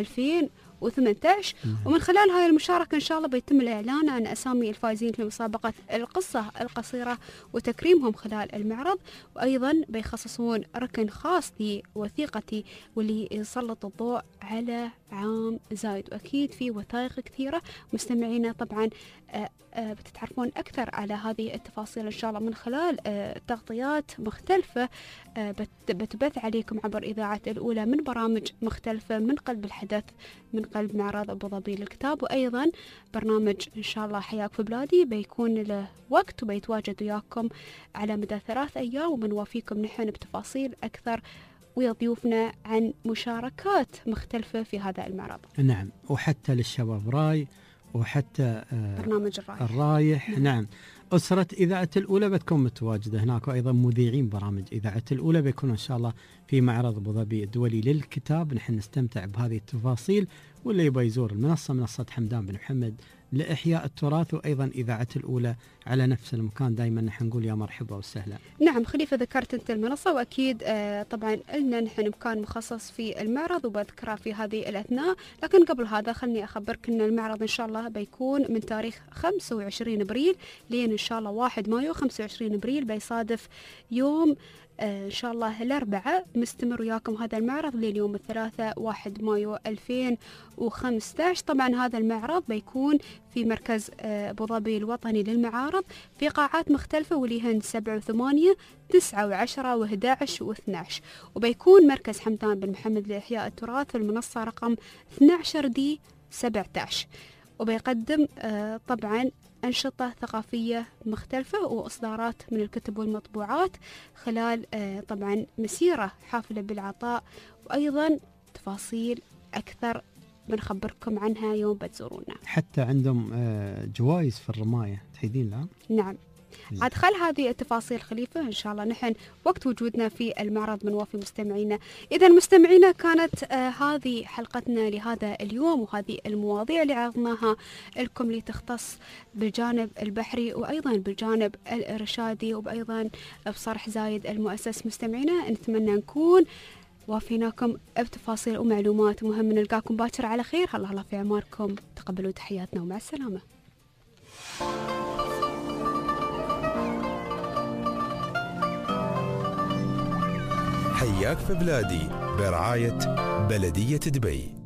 2018، ومن خلال هاي المشاركة إن شاء الله بيتم الإعلان عن أسامي الفائزين في مسابقة القصة القصيرة وتكريمهم خلال المعرض، وأيضا بيخصصون ركن خاص لوثيقتي واللي يسلط الضوء على عام زايد، وأكيد في وثائق كثيرة. مستمعينا طبعا بتتعرفون أكثر على هذه التفاصيل إن شاء الله من خلال تغطيات مختلفة بتبث عليكم عبر إذاعة الأولى من برامج مختلفة من قلب الحدث، من قلب معرض أبو ظبي للكتاب. وأيضا برنامج إن شاء الله حياك في بلادي بيكون له وقت وبيتواجد وياكم على مدى 3 أيام، وبنوافيكم نحن بتفاصيل أكثر ويا ضيوفنا عن مشاركات مختلفة في هذا المعرض. نعم، وحتى للشباب راي، وحتى برنامج الرايح. نعم، أسرة إذاعة الأولى بتكون متواجدة هناك، وأيضا مذيعين برامج إذاعة الأولى بيكونوا إن شاء الله في معرض أبو ظبي الدولي للكتاب. نحن نستمتع بهذه التفاصيل، واللي يبغى يزور منصة حمدان بن محمد لإحياء التراث وأيضا إذاعة الأولى على نفس المكان، دائما نحن نقول يا مرحبا وسهلا. نعم خليفة، ذكرت أنت المنصة، وأكيد طبعا لنا نحن مكان مخصص في المعرض وبذكره في هذه الأثناء. لكن قبل هذا خلني أخبرك أن المعرض إن شاء الله بيكون من تاريخ 25 أبريل لين إن شاء الله 1 مايو. 25 أبريل بيصادف يوم إن شاء الله الأربعاء. مستمر وياكم هذا المعرض لليوم الثلاثاء 1 مايو 2015. طبعا هذا المعرض بيكون في مركز أبو ظبي الوطني للمعارض في قاعات مختلفة، واللي هن 7 و8 9 و10 و11 و12. وبيكون مركز حمدان بن محمد لإحياء التراث في المنصة رقم 12D17، وبيقدم طبعا أنشطة ثقافية مختلفة وإصدارات من الكتب والمطبوعات خلال طبعا مسيرة حافلة بالعطاء، وأيضا تفاصيل أكثر بنخبركم عنها يوم بتزورونا. حتى عندهم جوائز في الرماية تحيدين لها؟ نعم، عاد خل هذه التفاصيل خليفة إن شاء الله نحن وقت وجودنا في المعرض بنوافي مستمعينا. إذا مستمعينا كانت هذه حلقتنا لهذا اليوم، وهذه المواضيع اللي عرضناها لكم اللي تختص بالجانب البحري وأيضا بالجانب الإرشادي وأيضا بصرح زايد المؤسس. مستمعينا نتمنى نكون وافيناكم بتفاصيل ومعلومات مهمة. نلقاكم باكر على خير. الله في أعماركم. تقبلوا تحياتنا ومع السلامة. حياك في بلادي برعاية بلدية دبي.